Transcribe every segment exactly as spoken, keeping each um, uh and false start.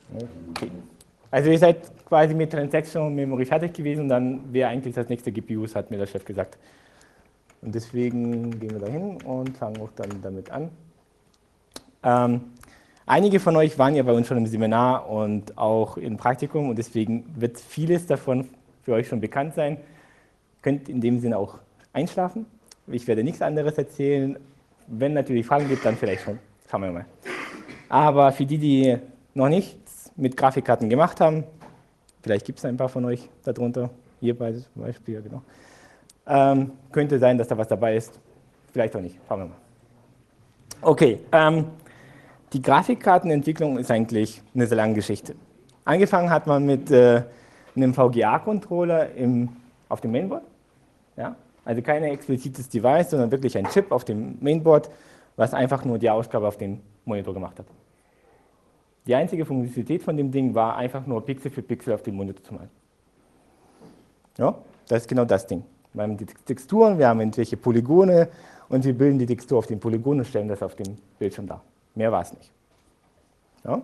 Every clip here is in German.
Okay. Also ihr seid quasi mit Transactional Memory fertig gewesen und dann wäre eigentlich das nächste G P Us, hat mir der Chef gesagt. Und deswegen gehen wir da hin und fangen auch dann damit an. Ähm, einige von euch waren ja bei uns schon im Seminar und auch im Praktikum und deswegen wird vieles davon für euch schon bekannt sein. Könnt in dem Sinne auch einschlafen. Ich werde nichts anderes erzählen. Wenn natürlich Fragen gibt, dann vielleicht schon. Schauen wir mal. Aber für die, die noch nichts mit Grafikkarten gemacht haben, vielleicht gibt es ein paar von euch darunter, hier zum Beispiel, ja, genau. Ähm, könnte sein, dass da was dabei ist, vielleicht auch nicht. Schauen wir mal. Okay, ähm, die Grafikkartenentwicklung ist eigentlich eine sehr lange Geschichte. Angefangen hat man mit äh, einem V G A-Controller auf dem Mainboard. Ja? Also kein explizites Device, sondern wirklich ein Chip auf dem Mainboard, was einfach nur die Ausgabe auf den Monitor gemacht hat. Die einzige Funktionalität von dem Ding war einfach nur Pixel für Pixel auf den Monitor zu malen. Ja, das ist genau das Ding. Wir haben die Texturen, wir haben irgendwelche Polygone und wir bilden die Textur auf den Polygon und stellen das auf dem Bildschirm dar. Mehr war es nicht. Ja.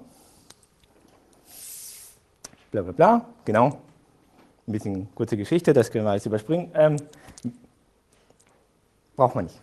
Bla bla bla, genau. Ein bisschen kurze Geschichte, das können wir alles überspringen. Ähm, braucht man nicht.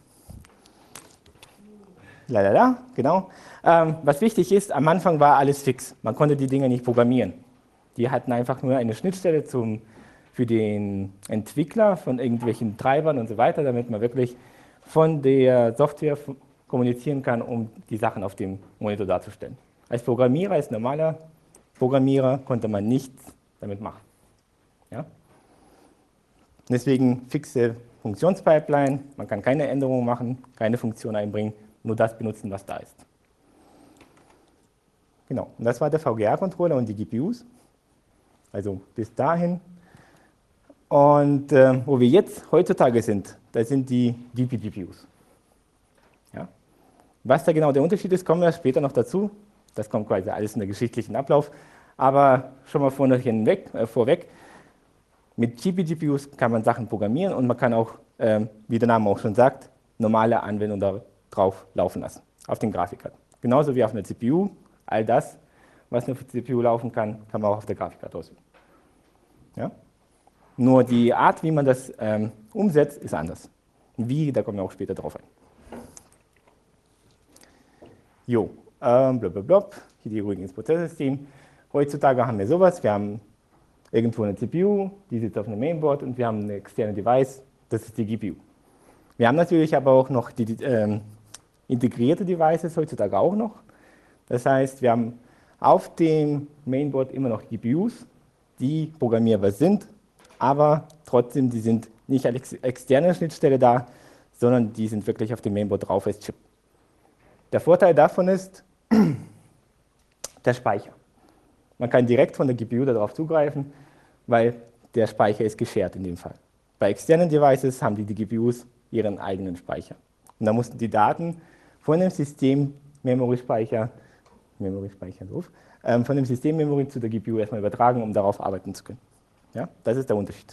Lalala, genau. Ähm, was wichtig ist, am Anfang war alles fix. Man konnte die Dinge nicht programmieren. Die hatten einfach nur eine Schnittstelle zum, für den Entwickler von irgendwelchen Treibern und so weiter, damit man wirklich von der Software kommunizieren kann, um die Sachen auf dem Monitor darzustellen. Als Programmierer, als normaler Programmierer konnte man nichts damit machen. Ja? Deswegen fixe Funktionspipeline, man kann keine Änderungen machen, keine Funktion einbringen, nur das benutzen, was da ist. Genau, und das war der V G A-Controller und die G P Us, also bis dahin. Und äh, wo wir jetzt heutzutage sind, das sind die D P G P Us. Ja? Was da genau der Unterschied ist, kommen wir später noch dazu. Das kommt quasi alles in der geschichtlichen Ablauf. Aber schon mal vorweg, äh, vorweg mit G P G P Us kann man Sachen programmieren und man kann auch, äh, wie der Name auch schon sagt, normale Anwendungen darauf laufen lassen, auf den Grafikkarten. Genauso wie auf einer C P U. All das, was auf der C P U laufen kann, kann man auch auf der Grafikkarte ausüben. Ja? Nur die Art, wie man das ähm, umsetzt, ist anders. Wie, da kommen wir auch später drauf ein. Jo, ähm, blablabla, hier die übrigens Prozesssystem. Heutzutage haben wir sowas, wir haben irgendwo eine C P U, die sitzt auf einem Mainboard und wir haben eine externe Device, das ist die G P U. Wir haben natürlich aber auch noch die, die ähm, integrierte Devices heutzutage auch noch. Das heißt, wir haben auf dem Mainboard immer noch G P Us, die programmierbar sind, aber trotzdem, die sind nicht als externe Schnittstelle da, sondern die sind wirklich auf dem Mainboard drauf als Chip. Der Vorteil davon ist der Speicher. Man kann direkt von der G P U darauf zugreifen, weil der Speicher ist geshared in dem Fall. Bei externen Devices haben die, die G P Us ihren eigenen Speicher. Und da mussten die Daten von dem System-Memory-Speicher Memory-Speicher doof, ähm, von dem System-Memory zu der G P U erstmal übertragen, um darauf arbeiten zu können. Ja, das ist der Unterschied.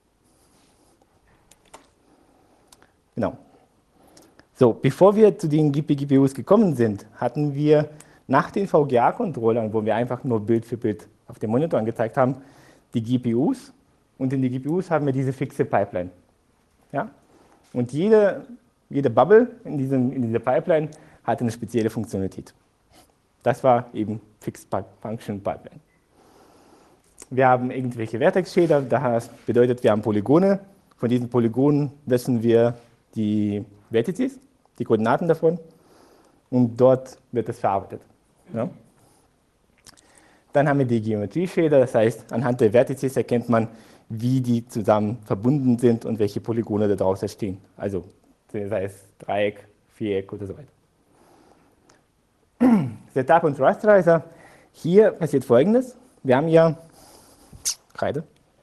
Genau. So, bevor wir zu den G P Us gekommen sind, hatten wir nach den V G A-Controllern, wo wir einfach nur Bild für Bild auf dem Monitor angezeigt haben, die G P Us und in die G P Us haben wir diese fixe Pipeline. Ja? Und jede, jede Bubble in, diesem, in dieser Pipeline hatte eine spezielle Funktionalität. Das war eben Fixed Function Pipeline. Wir haben irgendwelche Vertex-Shader, das bedeutet, wir haben Polygone. Von diesen Polygonen messen wir die Vertices, die Koordinaten davon, und dort wird das verarbeitet. Ja? Dann haben wir die Geometrie-Shader, das heißt, anhand der Vertices erkennt man, wie die zusammen verbunden sind und welche Polygone daraus entstehen. Also, sei es Dreieck, Viereck oder so weiter. Setup und Rasterizer. Hier passiert Folgendes. Wir haben ja Kreide.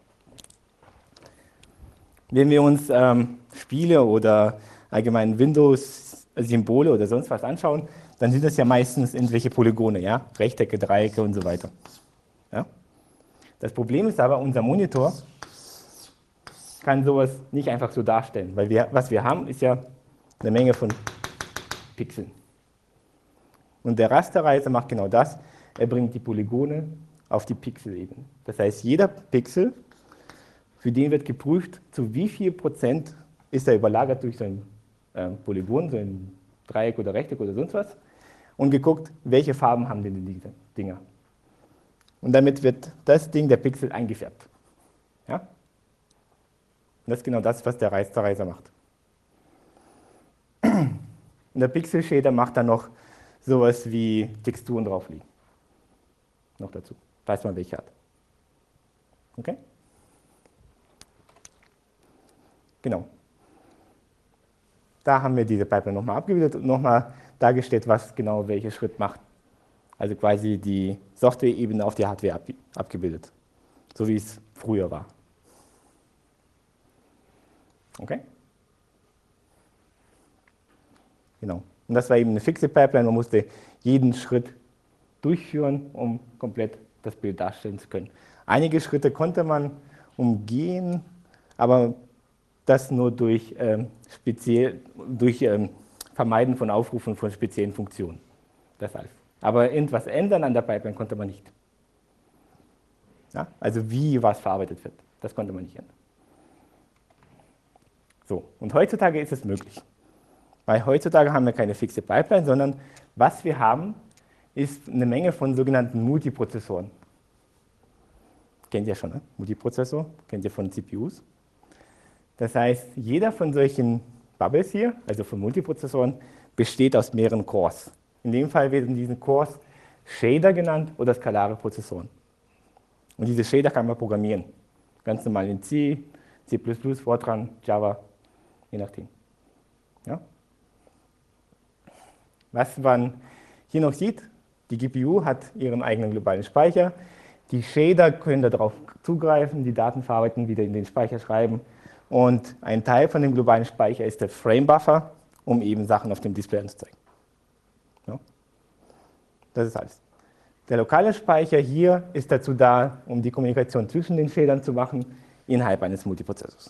Wenn wir uns ähm, Spiele oder allgemein Windows-Symbole oder sonst was anschauen, dann sind das ja meistens irgendwelche Polygone, ja? Rechtecke, Dreiecke und so weiter. Ja? Das Problem ist aber, unser Monitor kann sowas nicht einfach so darstellen, weil wir, was wir haben, ist ja eine Menge von Pixeln. Und der Rasterizer macht genau das. er bringt die Polygone auf die Pixelebene. Das heißt, jeder Pixel, für den wird geprüft, zu wie viel Prozent ist er überlagert durch so ein äh, Polygon, so ein Dreieck oder Rechteck oder sonst was, und geguckt, welche Farben haben denn diese Dinger. Und damit wird das Ding, der Pixel, eingefärbt. Ja? Und das ist genau das, was der Raster macht. Und der Pixel-Shader macht dann noch sowas wie Texturen drauflegen. Noch dazu, falls man welche hat. Okay? Genau. Da haben wir diese Pipeline nochmal abgebildet und nochmal dargestellt, was genau welcher Schritt macht. Also quasi die Software-Ebene auf die Hardware ab, abgebildet. So wie es früher war. Okay? Genau. Und das war eben eine fixe Pipeline. Man musste jeden Schritt durchführen, um komplett das Bild darstellen zu können. Einige Schritte konnte man umgehen, aber das nur durch, ähm, speziell, durch ähm, Vermeiden von Aufrufen von speziellen Funktionen. Das alles. Aber irgendwas ändern an der Pipeline konnte man nicht. Ja? Also wie was verarbeitet wird, das konnte man nicht ändern. So, und heutzutage ist es möglich. Weil heutzutage haben wir keine fixe Pipeline, sondern was wir haben, ist eine Menge von sogenannten Multiprozessoren. Kennt ihr schon, ne? Multiprozessor, kennt ihr von C P Us. Das heißt, jeder von solchen Bubbles hier, also von Multiprozessoren, besteht aus mehreren Cores. In dem Fall werden diese Cores Shader genannt oder skalare Prozessoren. Und diese Shader kann man programmieren. Ganz normal in C, C plus plus, Fortran, Java, je nachdem. Ja? Was man hier noch sieht, die G P U hat ihren eigenen globalen Speicher. Die Shader können darauf zugreifen, die Daten verarbeiten, wieder in den Speicher schreiben. Und ein Teil von dem globalen Speicher ist der Frame-Buffer, um eben Sachen auf dem Display anzuzeigen. Ja? Das ist alles. Der lokale Speicher hier ist dazu da, um die Kommunikation zwischen den Shadern zu machen, innerhalb eines Multiprozessors.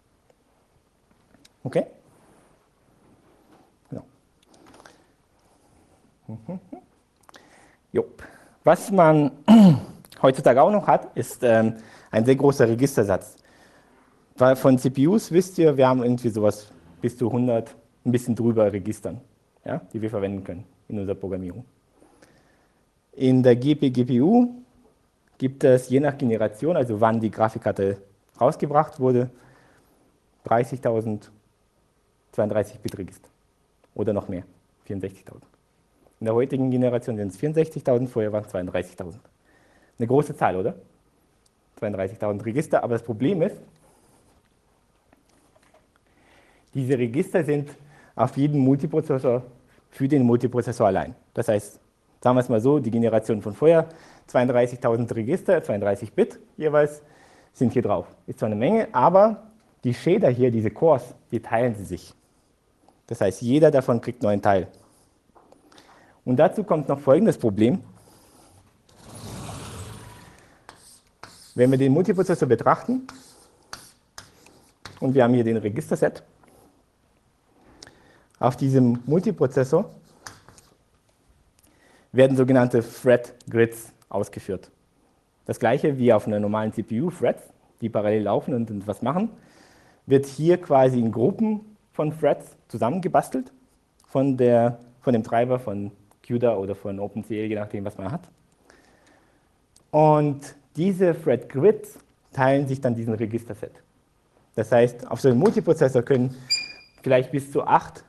Okay? Genau. Mhm. Jupp. Was man heutzutage auch noch hat, ist ähm, ein sehr großer Registersatz. Weil von C P Us wisst ihr, wir haben irgendwie sowas bis zu hundert, ein bisschen drüber Registern, ja, die wir verwenden können in unserer Programmierung. In der G P G P U gibt es je nach Generation, also wann die Grafikkarte rausgebracht wurde, dreißigtausend zweiunddreißig Bit Register oder noch mehr, vierundsechzigtausend. In der heutigen Generation sind es vierundsechzigtausend, vorher waren es zweiunddreißigtausend. Eine große Zahl, oder? zweiunddreißigtausend Register, aber das Problem ist, diese Register sind auf jedem Multiprozessor für den Multiprozessor allein. Das heißt, sagen wir es mal so, die Generation von vorher, zweiunddreißigtausend Register, zweiunddreißig Bit jeweils, sind hier drauf. Ist zwar eine Menge, aber die Shader hier, diese Cores, die teilen sie sich. Das heißt, jeder davon kriegt nur einen Teil. Und dazu kommt noch folgendes Problem. Wenn wir den Multiprozessor betrachten, und wir haben hier den Registerset, auf diesem Multiprozessor werden sogenannte Thread Grids ausgeführt. Das gleiche wie auf einer normalen C P U, Threads, die parallel laufen und was machen, wird hier quasi in Gruppen von Threads zusammengebastelt, von, der, von dem Treiber von CUDA oder von OpenCL, je nachdem, was man hat. Und diese Thread Grids teilen sich dann diesen Registerset. Das heißt, auf so einem Multiprozessor können vielleicht bis zu acht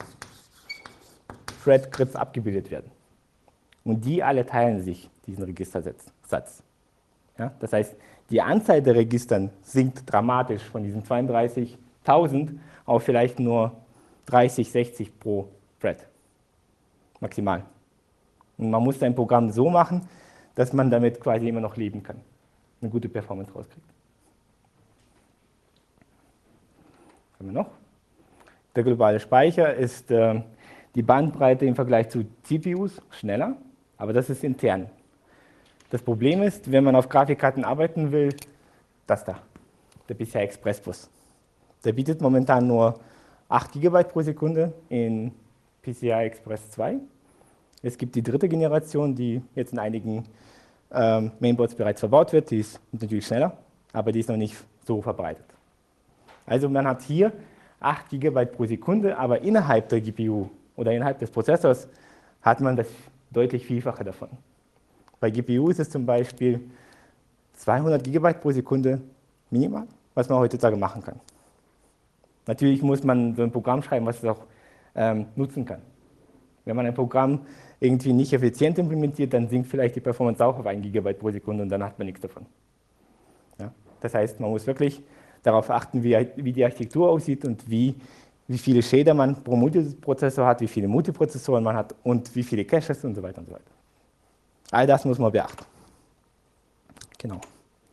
Thread Grids abgebildet werden. Und die alle teilen sich diesen Registersatz. Ja, das heißt, die Anzahl der Registern sinkt dramatisch von diesen zweiunddreißigtausend auf vielleicht nur dreißig, sechzig pro Thread. Maximal. Und man muss sein Programm so machen, dass man damit quasi immer noch leben kann. Eine gute Performance rauskriegt. Was haben wir noch? Der globale Speicher ist äh, die Bandbreite im Vergleich zu C P Us schneller, aber das ist intern. Das Problem ist, wenn man auf Grafikkarten arbeiten will, das da, der P C I Express Bus. Der bietet momentan nur acht Gigabyte pro Sekunde in P C I Express zwei Es gibt die dritte Generation, die jetzt in einigen ähm, Mainboards bereits verbaut wird. Die ist natürlich schneller, aber die ist noch nicht so verbreitet. Also man hat hier acht Gigabyte pro Sekunde, aber innerhalb der G P U oder innerhalb des Prozessors hat man das deutlich Vielfache davon. Bei G P U ist es zum Beispiel zweihundert Gigabyte pro Sekunde minimal, was man heutzutage machen kann. Natürlich muss man so ein Programm schreiben, was es auch ähm, nutzen kann. Wenn man ein Programm irgendwie nicht effizient implementiert, dann sinkt vielleicht die Performance auch auf ein Gigabyte pro Sekunde und dann hat man nichts davon. Ja? Das heißt, man muss wirklich darauf achten, wie, wie die Architektur aussieht und wie, wie viele Shader man pro Multiprozessor hat, wie viele Multiprozessoren man hat und wie viele Caches und so weiter und so weiter. All das muss man beachten. Genau.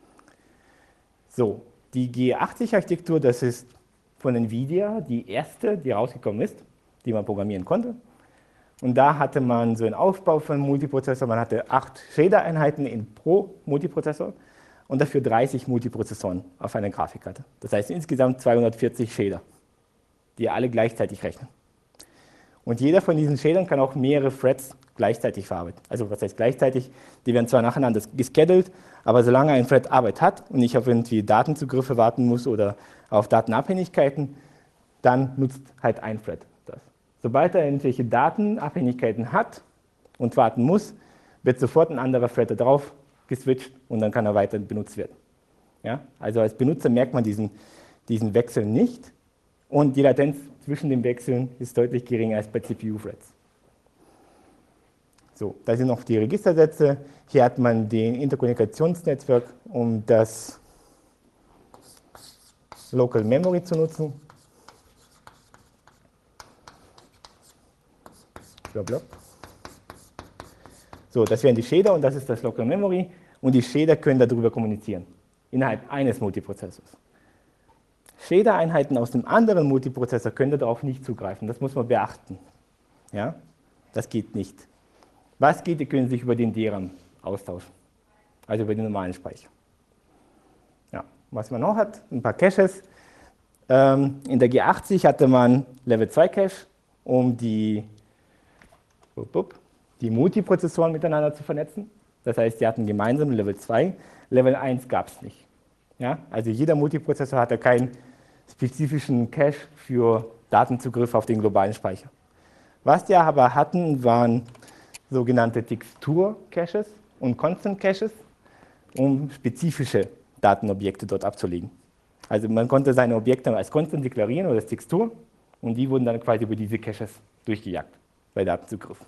So, die G achtzig-Architektur, das ist von NVIDIA die erste, die rausgekommen ist, die man programmieren konnte. Und da hatte man so einen Aufbau von Multiprozessor. Man hatte acht Shader-Einheiten in pro Multiprozessor und dafür dreißig Multiprozessoren auf einer Grafikkarte. Das heißt insgesamt zweihundertvierzig Shader, die alle gleichzeitig rechnen. Und jeder von diesen Shadern kann auch mehrere Threads gleichzeitig verarbeiten. Also was heißt gleichzeitig? Die werden zwar nacheinander gescheduled, aber solange ein Thread Arbeit hat und nicht auf irgendwie Datenzugriffe warten muss oder auf Datenabhängigkeiten, dann nutzt halt ein Thread das. Sobald er irgendwelche Datenabhängigkeiten hat und warten muss, wird sofort ein anderer Thread da drauf geswitcht und dann kann er weiter benutzt werden. Ja? Also als Benutzer merkt man diesen, diesen Wechsel nicht und die Latenz zwischen den Wechseln ist deutlich geringer als bei C P U-Threads. So, da sind noch die Registersätze. Hier hat man den Interkommunikationsnetzwerk, um das Local Memory zu nutzen. So, das wären die Shader und das ist das Local Memory. Und die Shader können darüber kommunizieren, innerhalb eines Multiprozessors. Shader-Einheiten aus dem anderen Multiprozessor können darauf nicht zugreifen. Das muss man beachten. Ja? Das geht nicht. Was geht, die können sich über den D RAM austauschen, also über den normalen Speicher. Ja. Was man noch hat, ein paar Caches. Ähm, in der G achtzig hatte man Level zwei Cache, um die, die Multiprozessoren miteinander zu vernetzen. Das heißt, die hatten gemeinsam Level zwei. Level eins gab es nicht. Ja? Also jeder Multiprozessor hatte keinen spezifischen Cache für Datenzugriff auf den globalen Speicher. Was die aber hatten, waren sogenannte Textur-Caches und Constant-Caches, um spezifische Datenobjekte dort abzulegen. Also man konnte seine Objekte als Constant deklarieren oder als Textur und die wurden dann quasi über diese Caches durchgejagt bei Datenzugriff.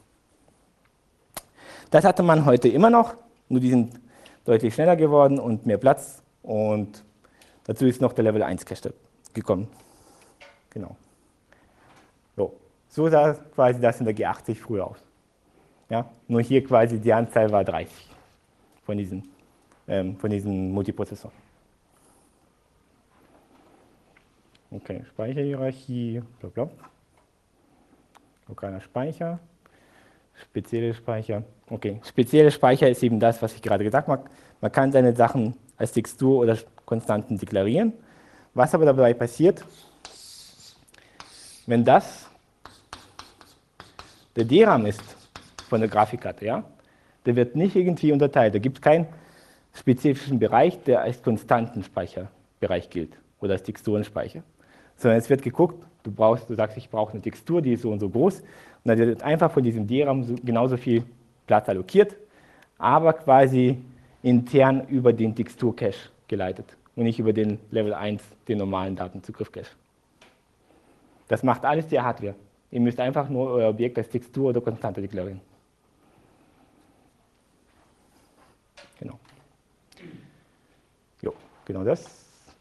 Das hatte man heute immer noch, nur die sind deutlich schneller geworden und mehr Platz und dazu ist noch der Level eins Cache gekommen. Genau. So, so sah quasi das in der G achtzig früher aus. Ja, nur hier quasi die Anzahl war dreißig von diesen, ähm, von diesen Multiprozessoren. Okay, Speicherhierarchie, bla bla. Lokaler Speicher, spezielle Speicher. Okay, spezielle Speicher ist eben das, was ich gerade gesagt habe. Man kann seine Sachen als Textur oder Konstanten deklarieren. Was aber dabei passiert, wenn das der D RAM ist von der Grafikkarte, ja, der wird nicht irgendwie unterteilt. Da gibt es keinen spezifischen Bereich, der als Konstantenspeicherbereich gilt oder als Texturenspeicher. Sondern es wird geguckt, du, brauchst, du sagst, ich brauche eine Textur, die ist so und so groß. Und dann wird einfach von diesem D RAM so, genauso viel Platz allokiert, aber quasi intern über den Textur-Cache geleitet und nicht über den Level eins, den normalen Datenzugriff-Cache. Das macht alles die Hardware. Ihr müsst einfach nur euer Objekt als Textur oder Konstante deklarieren. Genau. Jo, genau das.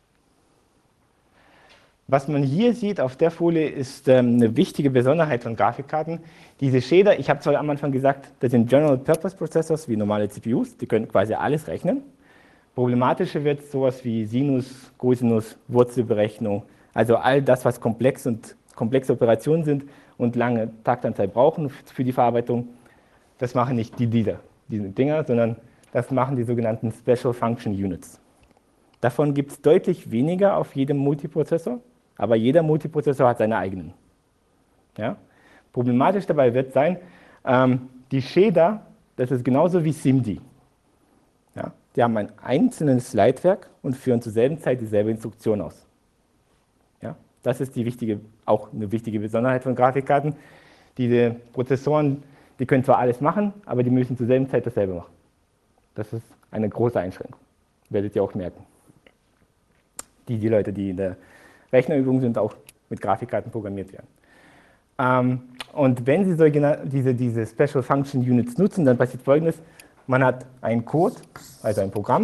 Was man hier sieht auf der Folie, ist ähm, eine wichtige Besonderheit von Grafikkarten. Diese Shader, ich habe zwar am Anfang gesagt, das sind General-Purpose-Processors wie normale C P Us, die können quasi alles rechnen. Problematischer wird sowas wie Sinus, Cosinus, Wurzelberechnung, also all das, was komplex und komplexe Operationen sind und lange Taktanzahl brauchen für die Verarbeitung. Das machen nicht die Dinger, diese Dinger, sondern das machen die sogenannten Special Function Units. Davon gibt es deutlich weniger auf jedem Multiprozessor, aber jeder Multiprozessor hat seine eigenen. Ja? Problematisch dabei wird sein, ähm, die Shader, das ist genauso wie SIMD. Ja? Die haben ein einzelnes Leitwerk und führen zur selben Zeit dieselbe Instruktion aus. Ja? Das ist die wichtige, auch eine wichtige Besonderheit von Grafikkarten. Diese Prozessoren, die können zwar alles machen, aber die müssen zur selben Zeit dasselbe machen. Das ist eine große Einschränkung. Werdet ihr auch merken. Die, die Leute, die in der Rechnerübung sind, auch mit Grafikkarten programmiert werden. Ähm, und wenn Sie so diese, diese Special Function Units nutzen, dann passiert Folgendes. Man hat einen Code, also ein Programm.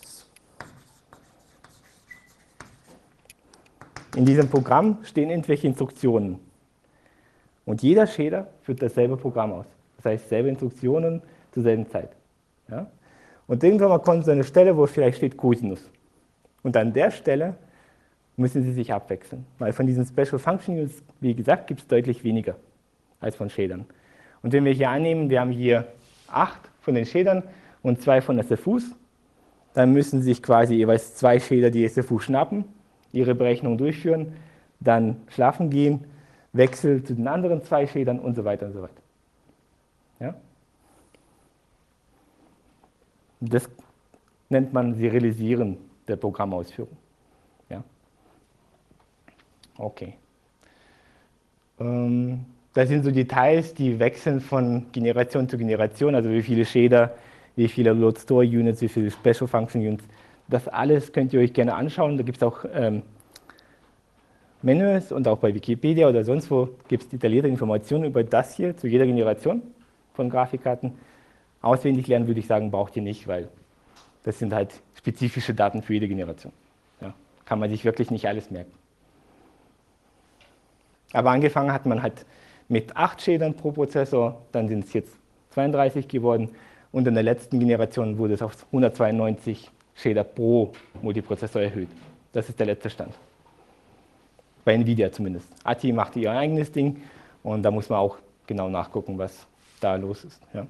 In diesem Programm stehen irgendwelche Instruktionen. Und jeder Shader führt dasselbe Programm aus. Das heißt, selbe Instruktionen zur selben Zeit. Ja? Und irgendwann mal kommt so eine Stelle, wo vielleicht steht Cosinus. Und an der Stelle müssen Sie sich abwechseln. Weil von diesen Special Function Units, wie gesagt, gibt es deutlich weniger als von Shadern. Und wenn wir hier annehmen, wir haben hier acht von den Shadern und zwei von S F Us, dann müssen sich quasi jeweils zwei Shader die S F U schnappen, ihre Berechnung durchführen, dann schlafen gehen, Wechsel zu den anderen zwei Shadern und so weiter und so weiter. Ja? Das nennt man Serialisieren der Programmausführung. Ja? Okay. Ähm, das sind so Details, die wechseln von Generation zu Generation, also wie viele Shader, wie viele Load Store Units, wie viele Special Function Units. Das alles könnt ihr euch gerne anschauen. Da gibt es auch ähm, Menüs und auch bei Wikipedia oder sonst wo gibt es detaillierte Informationen über das hier zu jeder Generation von Grafikkarten. Auswendig lernen würde ich sagen, braucht ihr nicht, weil das sind halt spezifische Daten für jede Generation. Ja, kann man sich wirklich nicht alles merken. Aber angefangen hat man halt mit acht Shadern pro Prozessor, dann sind es jetzt zweiunddreißig geworden und in der letzten Generation wurde es auf hundertzweiundneunzig Shader pro Multiprozessor erhöht. Das ist der letzte Stand. Bei Nvidia zumindest. A T I macht ihr eigenes Ding und da muss man auch genau nachgucken, was da los ist. Ja.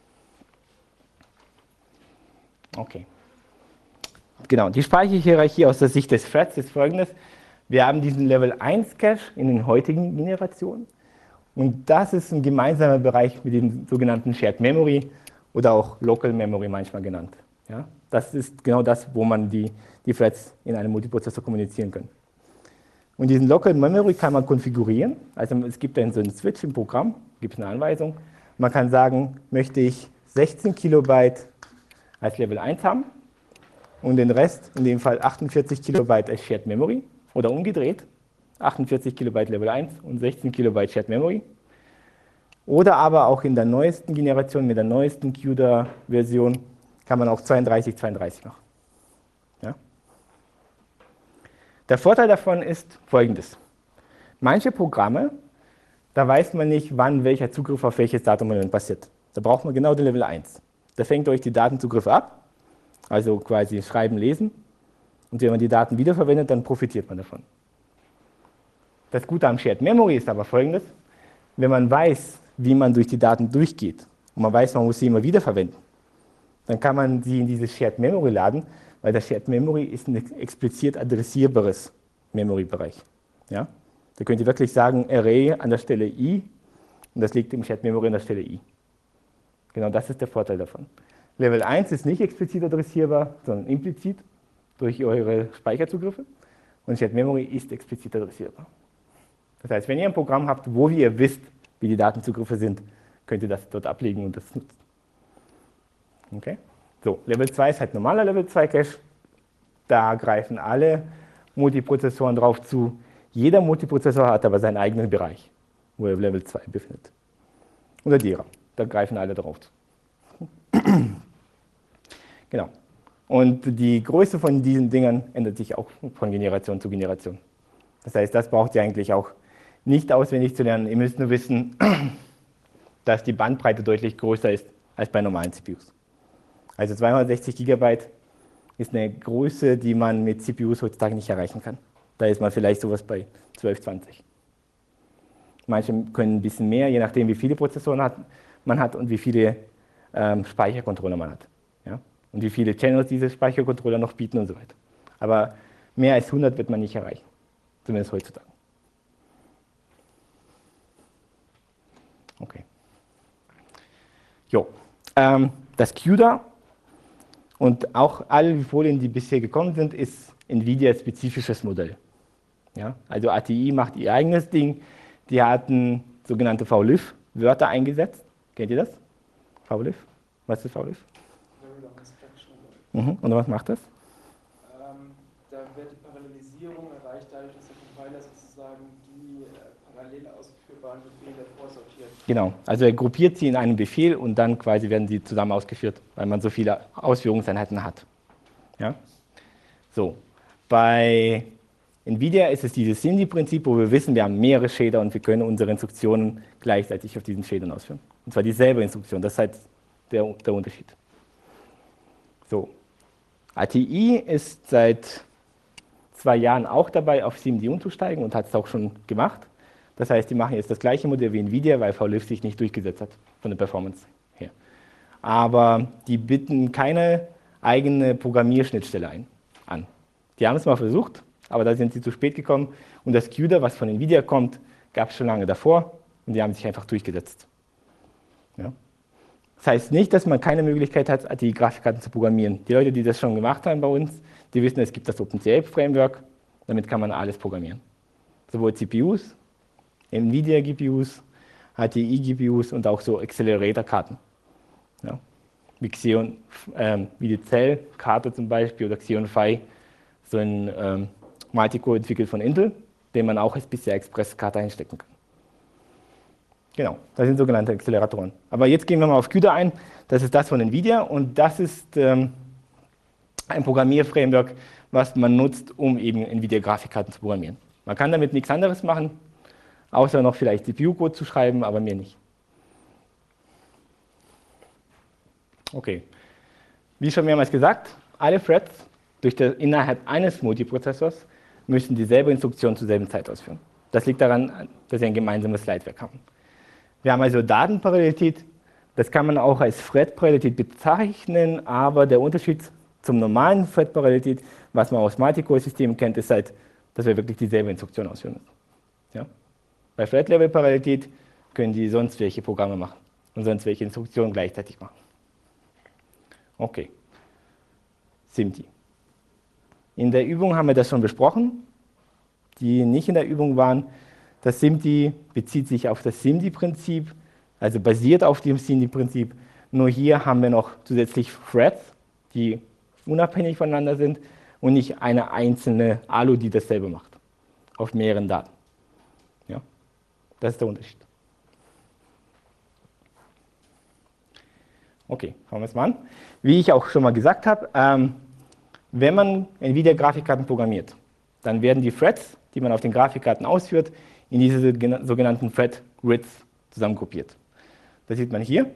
Okay. Genau, die Speicherhierarchie aus der Sicht des Threads ist folgendes. Wir haben diesen Level eins Cache in den heutigen Generationen und das ist ein gemeinsamer Bereich mit dem sogenannten Shared Memory oder auch Local Memory manchmal genannt. Ja. Das ist genau das, wo man die, die Threads in einem Multiprozessor kommunizieren kann. Und diesen Local Memory kann man konfigurieren. Also es gibt dann so einen Switch im Programm, gibt es eine Anweisung. Man kann sagen, möchte ich sechzehn Kilobyte als Level eins haben und den Rest, in dem Fall achtundvierzig Kilobyte als Shared Memory oder umgedreht, achtundvierzig Kilobyte Level eins und sechzehn Kilobyte Shared Memory. Oder aber auch in der neuesten Generation, mit der neuesten C U D A-Version, kann man auch zweiunddreißig, zweiunddreißig machen. Ja? Der Vorteil davon ist folgendes. Manche Programme, da weiß man nicht, wann welcher Zugriff auf welches Datum passiert. Da braucht man genau den Level eins. Da fängt euch die Datenzugriffe ab, also quasi schreiben, lesen. Und wenn man die Daten wiederverwendet, dann profitiert man davon. Das Gute am Shared Memory ist aber folgendes. Wenn man weiß, wie man durch die Daten durchgeht und man weiß, man muss sie immer wiederverwenden, dann kann man sie in dieses Shared Memory laden, weil das Shared Memory ist ein explizit adressierbares Memory-Bereich. Ja? Da könnt ihr wirklich sagen, Array an der Stelle I und das liegt im Shared Memory an der Stelle I. Genau das ist der Vorteil davon. Level eins ist nicht explizit adressierbar, sondern implizit durch eure Speicherzugriffe und Shared Memory ist explizit adressierbar. Das heißt, wenn ihr ein Programm habt, wo ihr wisst, wie die Datenzugriffe sind, könnt ihr das dort ablegen und das nutzen. Okay? So, Level zwei ist halt normaler Level zwei Cache. Da greifen alle Multiprozessoren drauf zu. Jeder Multiprozessor hat aber seinen eigenen Bereich, wo er Level zwei befindet. Oder D R A M. Da greifen alle drauf zu. Genau. Und die Größe von diesen Dingern ändert sich auch von Generation zu Generation. Das heißt, das braucht ihr eigentlich auch nicht auswendig zu lernen. Ihr müsst nur wissen, dass die Bandbreite deutlich größer ist als bei normalen C P Us. Also zweihundertsechzig Gigabyte ist eine Größe, die man mit C P Us heutzutage nicht erreichen kann. Da ist man vielleicht sowas bei zwölf, zwanzig. Manche können ein bisschen mehr, je nachdem, wie viele Prozessoren hat, man hat und wie viele ähm, Speichercontroller man hat. Ja? Und wie viele Channels diese Speichercontroller noch bieten und so weiter. Aber mehr als hundert wird man nicht erreichen, zumindest heutzutage. Okay. Jo. Ähm, das CUDA und auch alle Folien, die bisher gekommen sind, ist NVIDIA-spezifisches Modell. Ja? Also A T I macht ihr eigenes Ding. Die hatten sogenannte V L I F-Wörter eingesetzt. Kennt ihr das? V L I F? Was ist V L I F? Very long instruction array. Mhm. Und was macht das? Ähm, da wird die Parallelisierung erreicht dadurch, dass der Compiler sozusagen die äh, parallel ausführbaren Befehle vorsortiert. Genau, also er gruppiert sie in einem Befehl und dann quasi werden sie zusammen ausgeführt, weil man so viele Ausführungseinheiten hat. Ja? So, bei NVIDIA ist es dieses S I M D-Prinzip, wo wir wissen, wir haben mehrere Shader und wir können unsere Instruktionen gleichzeitig auf diesen Shadern ausführen. Und zwar dieselbe Instruktion, das ist halt der, der Unterschied. So, A T I ist seit zwei Jahren auch dabei, auf S I M D umzusteigen und hat es auch schon gemacht. Das heißt, die machen jetzt das gleiche Modell wie NVIDIA, weil V L I F sich nicht durchgesetzt hat, von der Performance her. Aber die bieten keine eigene Programmierschnittstelle ein, an. Die haben es mal versucht, aber da sind sie zu spät gekommen. Und das CUDA, was von NVIDIA kommt, gab es schon lange davor und die haben sich einfach durchgesetzt. Ja. Das heißt nicht, dass man keine Möglichkeit hat, die Grafikkarten zu programmieren. Die Leute, die das schon gemacht haben bei uns, die wissen, es gibt das OpenCL-Framework, damit kann man alles programmieren. Sowohl C P Us, NVIDIA-G P Us, H T I-G P Us und auch so Accelerator-Karten. Ja. Wie Xeon, ähm, wie die Cell-Karte zum Beispiel oder Xeon Phi, so ein ähm, Multicore entwickelt von Intel, den man auch als P C I-Express-Karte einstecken kann. Genau, das sind sogenannte Acceleratoren. Aber jetzt gehen wir mal auf CUDA ein. Das ist das von NVIDIA und das ist ähm, ein Programmierframework, was man nutzt, um eben NVIDIA-Grafikkarten zu programmieren. Man kann damit nichts anderes machen, außer noch vielleicht C P U-Code zu schreiben, aber mehr nicht. Okay. Wie schon mehrmals gesagt, alle Threads durch der, innerhalb eines Multiprozessors müssen dieselbe Instruktion zur selben Zeit ausführen. Das liegt daran, dass sie ein gemeinsames Leitwerk haben. Wir haben also Datenparallelität, das kann man auch als Thread-Parallelität bezeichnen, aber der Unterschied zum normalen Thread-Parallelität, was man aus Multicore-Systemen kennt, ist halt, dass wir wirklich dieselbe Instruktion ausführen müssen. Ja? Bei Thread-Level-Parallelität können die sonst welche Programme machen und sonst welche Instruktionen gleichzeitig machen. Okay. S I M D. In der Übung haben wir das schon besprochen. Die nicht in der Übung waren, das S I M D bezieht sich auf das S I M D-Prinzip, also basiert auf dem S I M D-Prinzip. Nur hier haben wir noch zusätzlich Threads, die unabhängig voneinander sind und nicht eine einzelne A L U, die dasselbe macht, auf mehreren Daten. Ja? Das ist der Unterschied. Okay, schauen wir es mal an. Wie ich auch schon mal gesagt habe, ähm, wenn man NVIDIA-Grafikkarten programmiert, dann werden die Threads, die man auf den Grafikkarten ausführt, in diese sogenannten Thread-Grids zusammengruppiert. Das sieht man hier.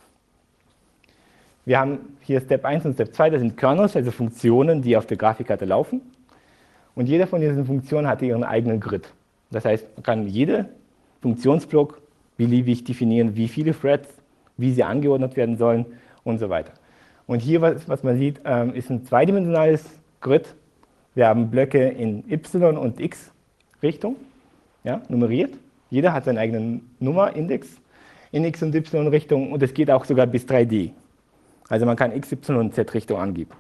Wir haben hier Step eins und Step zwei, das sind Kernels, also Funktionen, die auf der Grafikkarte laufen. Und jede von diesen Funktionen hat ihren eigenen Grid. Das heißt, man kann jede Funktionsblock beliebig definieren, wie viele Threads, wie sie angeordnet werden sollen und so weiter. Und hier, was, was man sieht, ähm, ist ein zweidimensionales Grid. Wir haben Blöcke in Y- und X-Richtung, ja, nummeriert. Jeder hat seine eigene Nummer, Index in X- und Y-Richtung und es geht auch sogar bis drei D. Also man kann X, Y und Z-Richtung angeben.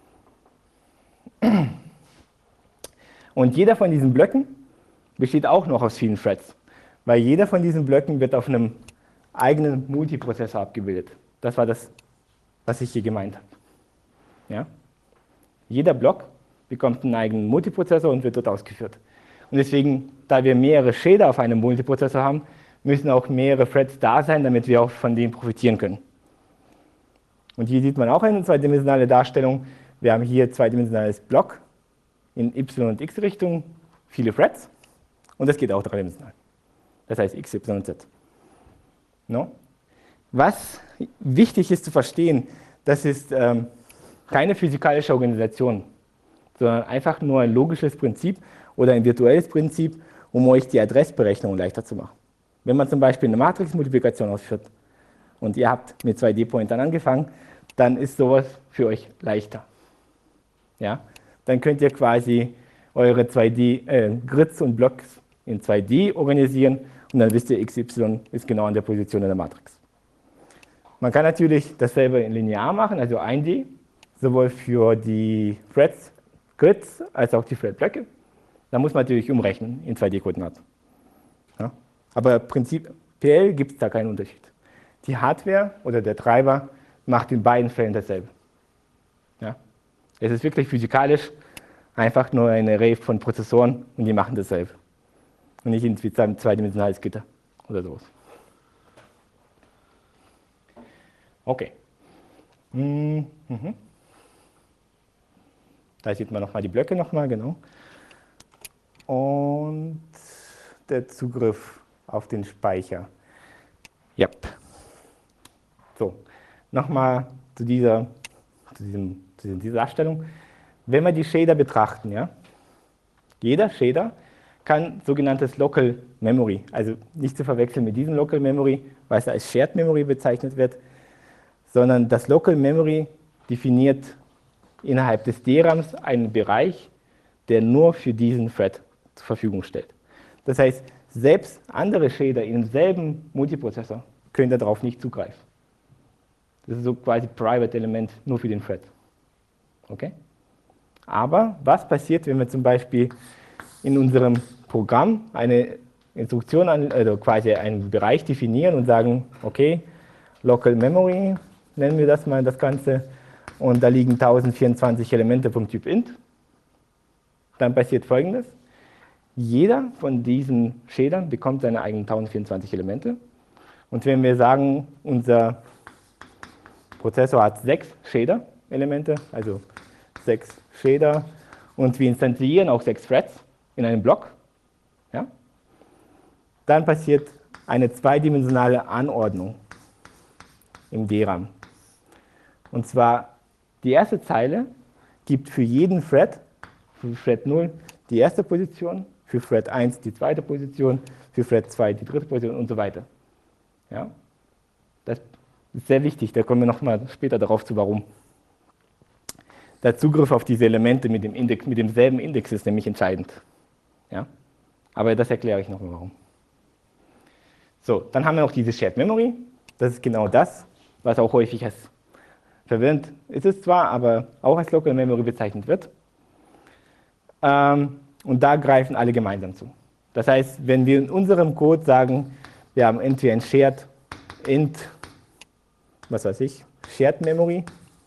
Und jeder von diesen Blöcken besteht auch noch aus vielen Threads, weil jeder von diesen Blöcken wird auf einem eigenen Multiprozessor abgebildet. Das war das, was ich hier gemeint habe. Ja? Jeder Block bekommt einen eigenen Multiprozessor und wird dort ausgeführt. Und deswegen, da wir mehrere Shader auf einem Multiprozessor haben, müssen auch mehrere Threads da sein, damit wir auch von denen profitieren können. Und hier sieht man auch eine zweidimensionale Darstellung. Wir haben hier zweidimensionales Block in Y- und X-Richtung, viele Threads. Und das geht auch dreidimensional. Das heißt X, Y und Z. No? Was wichtig ist zu verstehen, das ist ähm, keine physikalische Organisation, sondern einfach nur ein logisches Prinzip oder ein virtuelles Prinzip, um euch die Adressberechnung leichter zu machen. Wenn man zum Beispiel eine Matrixmultiplikation ausführt und ihr habt mit zwei D-Pointern angefangen, dann ist sowas für euch leichter. Ja? Dann könnt ihr quasi eure zwei D, äh, Grids und Blocks in zwei D organisieren und dann wisst ihr, X Y ist genau an der Position in der Matrix. Man kann natürlich dasselbe linear machen, also ein D, sowohl für die Threads, Grids als auch die Thread-Blöcke. Da muss man natürlich umrechnen in zwei D-Koordinaten. Ja? Aber prinzipiell gibt es da keinen Unterschied. Die Hardware oder der Treiber macht in beiden Fällen dasselbe. Ja? Es ist wirklich physikalisch einfach nur eine Array von Prozessoren und die machen dasselbe. Und nicht ein zweidimensionales Gitter oder sowas. Okay. Mhm. Da sieht man nochmal die Blöcke nochmal, genau. Und der Zugriff auf den Speicher. Yep. So, nochmal zu dieser, zu, diesem, zu dieser Darstellung. Wenn wir die Shader betrachten, ja, jeder Shader kann sogenanntes Local Memory, also nicht zu verwechseln mit diesem Local Memory, weil es als Shared Memory bezeichnet wird, sondern das Local Memory definiert innerhalb des D RAMs einen Bereich, der nur für diesen Thread zur Verfügung stellt. Das heißt, selbst andere Shader in demselben Multiprozessor können darauf nicht zugreifen. Das ist so quasi Private Element nur für den Thread. Okay? Aber was passiert, wenn wir zum Beispiel in unserem Programm eine Instruktion, also quasi einen Bereich definieren und sagen, okay, Local Memory, nennen wir das mal das Ganze, und da liegen tausendvierundzwanzig Elemente vom Typ int. Dann passiert Folgendes. Jeder von diesen Shadern bekommt seine eigenen tausendvierundzwanzig Elemente. Und wenn wir sagen, unser Prozessor hat sechs Shader-Elemente, also sechs Shader, und wir instanzieren auch sechs Threads in einem Block, ja, dann passiert eine zweidimensionale Anordnung im D RAM. Und zwar die erste Zeile gibt für jeden Thread, für Thread null die erste Position, für Thread eins die zweite Position, für Thread zwei die dritte Position und so weiter. Ja? Das ist sehr wichtig, da kommen wir noch mal später darauf zu, warum. Der Zugriff auf diese Elemente mit, dem Index, mit demselben Index ist nämlich entscheidend. Ja? Aber das erkläre ich noch mal, warum. So, dann haben wir noch diese Shared Memory. Das ist genau das, was auch häufig als verwirrend ist es zwar, aber auch als Local Memory bezeichnet wird. Ähm, und da greifen alle gemeinsam zu. Das heißt, wenn wir in unserem Code sagen, wir haben entweder ein Shared int, was weiß ich, Shared Memory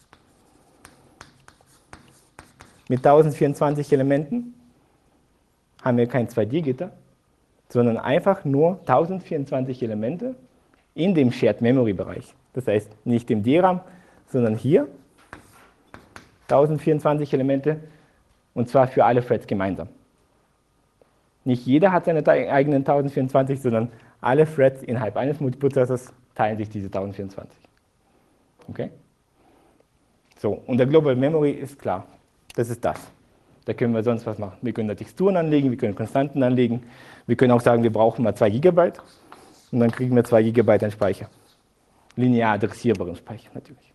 mit tausendvierundzwanzig Elementen, haben wir kein zwei D-Gitter, sondern einfach nur tausendvierundzwanzig Elemente in dem Shared Memory Bereich. Das heißt, nicht im D RAM, sondern hier tausendvierundzwanzig Elemente, und zwar für alle Threads gemeinsam. Nicht jeder hat seine eigenen tausendvierundzwanzig, sondern alle Threads innerhalb eines Multiprozessors teilen sich diese tausendvierundzwanzig. Okay? So, und der Global Memory ist klar. Das ist das. Da können wir sonst was machen. Wir können da Texturen anlegen, wir können Konstanten anlegen. Wir können auch sagen, wir brauchen mal zwei Gigabyte. Und dann kriegen wir zwei Gigabyte an Speicher. Linear adressierbaren Speicher natürlich.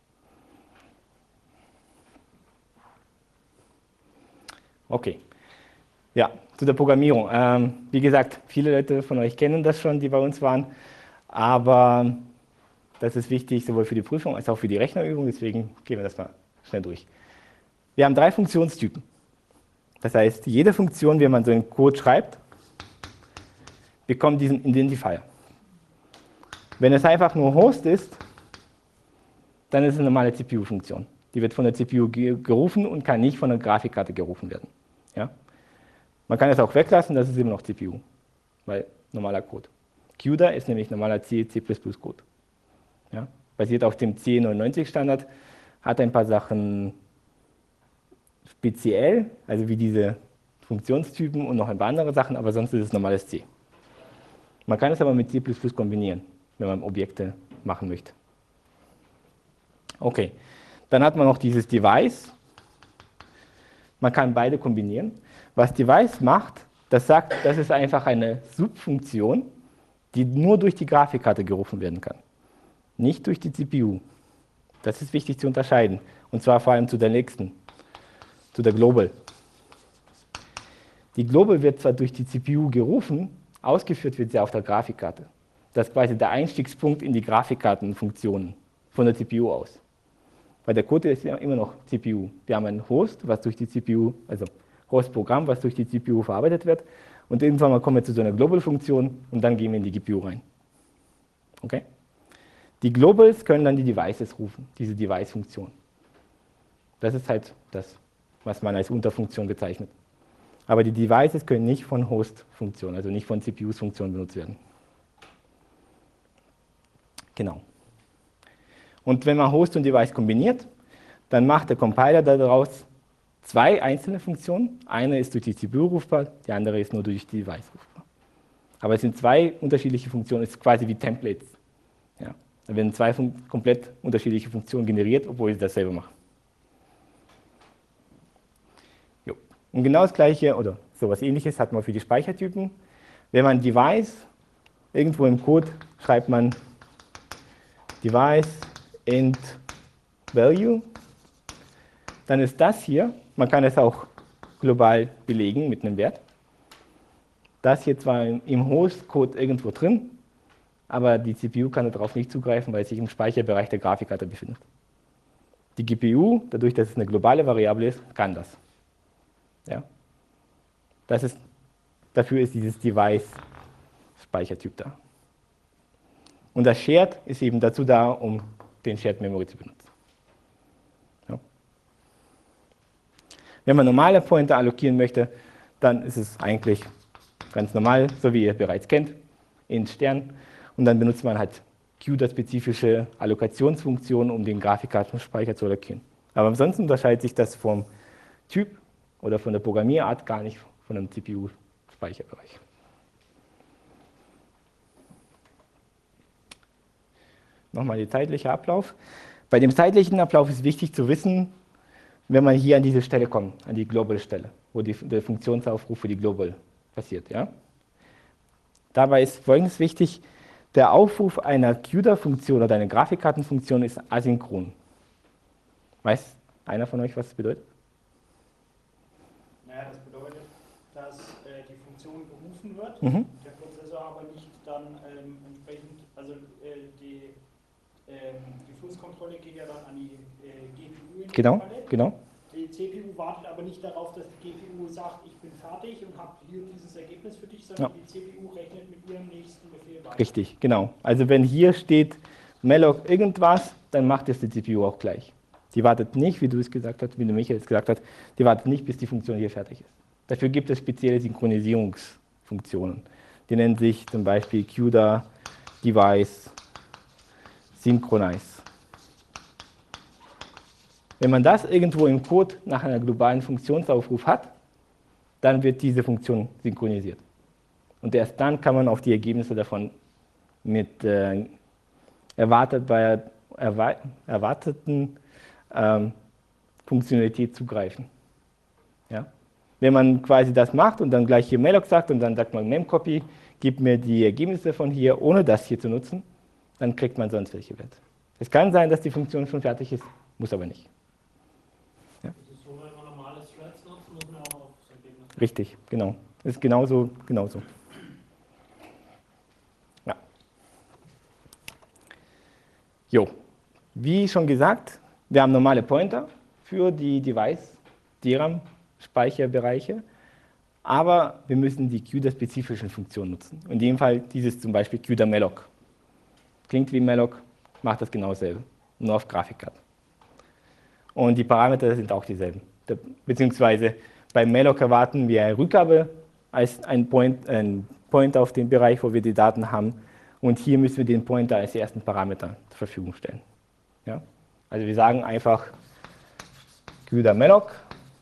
Okay. Ja, zu der Programmierung. Ähm, wie gesagt, viele Leute von euch kennen das schon, die bei uns waren. Aber das ist wichtig, sowohl für die Prüfung als auch für die Rechnerübung. Deswegen gehen wir das mal schnell durch. Wir haben drei Funktionstypen. Das heißt, jede Funktion, wenn man so einen Code schreibt, bekommt diesen Identifier. Wenn es einfach nur Host ist, dann ist es eine normale C P U-Funktion. Die wird von der C P U gerufen und kann nicht von der Grafikkarte gerufen werden. Ja? Man kann es auch weglassen, das ist immer noch C P U, weil normaler Code. C U D A ist nämlich normaler C, C plus plus Code. Ja? Basiert auf dem C neunundneunzig Standard, hat ein paar Sachen speziell, also wie diese Funktionstypen und noch ein paar andere Sachen, aber sonst ist es normales C. Man kann es aber mit C plus plus kombinieren, wenn man Objekte machen möchte. Okay, dann hat man noch dieses Device. Man kann beide kombinieren. Was Device macht, das sagt, das ist einfach eine Subfunktion, die nur durch die Grafikkarte gerufen werden kann, nicht durch die C P U. Das ist wichtig zu unterscheiden, und zwar vor allem zu der nächsten, zu der Global. Die Global wird zwar durch die C P U gerufen, ausgeführt wird sie auf der Grafikkarte. Das ist quasi der Einstiegspunkt in die Grafikkartenfunktionen von der C P U aus. Weil der Code ist ja immer noch C P U. Wir haben einen Host, was durch die C P U, also Host-Programm, was durch die C P U verarbeitet wird. Und irgendwann mal kommen wir zu so einer Global-Funktion und dann gehen wir in die G P U rein. Okay? Die Globals können dann die Devices rufen, diese Device-Funktion. Das ist halt das, was man als Unterfunktion bezeichnet. Aber die Devices können nicht von Host-Funktionen, also nicht von C P U-Funktionen benutzt werden. Genau. Und wenn man Host und Device kombiniert, dann macht der Compiler daraus zwei einzelne Funktionen. Eine ist durch die C P U rufbar, die andere ist nur durch die Device rufbar. Aber es sind zwei unterschiedliche Funktionen, es ist quasi wie Templates. Ja. Da werden zwei komplett unterschiedliche Funktionen generiert, obwohl sie dasselbe machen. Jo. Und genau das Gleiche oder sowas Ähnliches hat man für die Speichertypen. Wenn man Device irgendwo im Code schreibt man Device int value, dann ist das hier, man kann es auch global belegen mit einem Wert. Das hier zwar im Host-Code irgendwo drin, aber die C P U kann darauf nicht zugreifen, weil es sich im Speicherbereich der Grafikkarte befindet. Die G P U, dadurch, dass es eine globale Variable ist, kann das. Ja? Das ist, dafür ist dieses Device-Speichertyp da. Und das Shared ist eben dazu da, um den Shared Memory zu benutzen. Ja. Wenn man normale Pointer allokieren möchte, dann ist es eigentlich ganz normal, so wie ihr bereits kennt, in Stern. Und dann benutzt man halt CUDA-spezifische Allokationsfunktionen, um den Grafikkartenspeicher zu allokieren. Aber ansonsten unterscheidet sich das vom Typ oder von der Programmierart gar nicht von einem C P U-Speicherbereich. Nochmal der zeitliche Ablauf. Bei dem zeitlichen Ablauf ist wichtig zu wissen, wenn man hier an diese Stelle kommt, an die Global-Stelle, wo die, der Funktionsaufruf für die Global passiert. Ja? Dabei ist Folgendes wichtig: Der Aufruf einer CUDA-Funktion oder einer Grafikkartenfunktion ist asynchron. Weiß einer von euch, was das bedeutet? Naja, das bedeutet, dass äh, die Funktion gerufen wird, Mhm. der Prozessor aber nicht dann ähm, entsprechend, also äh, die ähm, Diffuskontrolle geht ja dann an die äh, G P U in dem Genau, Falle. genau. Die C P U wartet aber nicht darauf, dass die G P U sagt, ich bin fertig und habe hier dieses Ergebnis für dich, sondern Ja. die C P U rechnet mit ihrem nächsten Befehl weiter. Richtig, genau. Also wenn hier steht malloc irgendwas, dann macht es die C P U auch gleich. Die wartet nicht, wie du es gesagt hast, wie du Michael es gesagt hast, die wartet nicht, bis die Funktion hier fertig ist. Dafür gibt es spezielle Synchronisierungsfunktionen. Die nennen sich zum Beispiel CUDA Device Synchronize. Wenn man das irgendwo im Code nach einer globalen Funktionsaufruf hat, dann wird diese Funktion synchronisiert. Und erst dann kann man auf die Ergebnisse davon mit äh, erwartet bei erwa erwarteten ähm, Funktionalität zugreifen. Ja? Wenn man quasi das macht und dann gleich hier malloc sagt und dann sagt man memcopy, gib mir die Ergebnisse von hier, ohne das hier zu nutzen, dann kriegt man sonst welche Werte. Es kann sein, dass die Funktion schon fertig ist, muss aber nicht. Ja? Das ist so, wenn man normale Threads nutzt, muss man auch auf das Ergebnis. Richtig, genau. Das ist genauso, genauso. Ja. Jo. Wie schon gesagt, wir haben normale Pointer für die Device, D RAM-Speicherbereiche, aber wir müssen die CUDA-spezifischen Funktionen nutzen. In dem Fall dieses zum Beispiel CUDA malloc. Klingt wie malloc, macht das genau dasselbe, nur auf Grafikkarte. Und die Parameter sind auch dieselben. Beziehungsweise bei malloc erwarten wir eine Rückgabe als ein Point, ein Pointer auf den Bereich, wo wir die Daten haben. Und hier müssen wir den Pointer als ersten Parameter zur Verfügung stellen. Ja? Also wir sagen einfach CUDA malloc,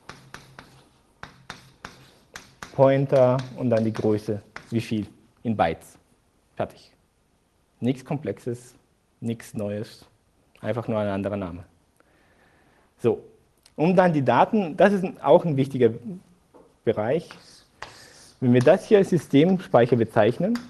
Pointer und dann die Größe, wie viel in Bytes. Fertig. Nichts Komplexes, nichts Neues, einfach nur ein anderer Name. So, um dann die Daten, das ist auch ein wichtiger Bereich. Wenn wir das hier als Systemspeicher bezeichnen,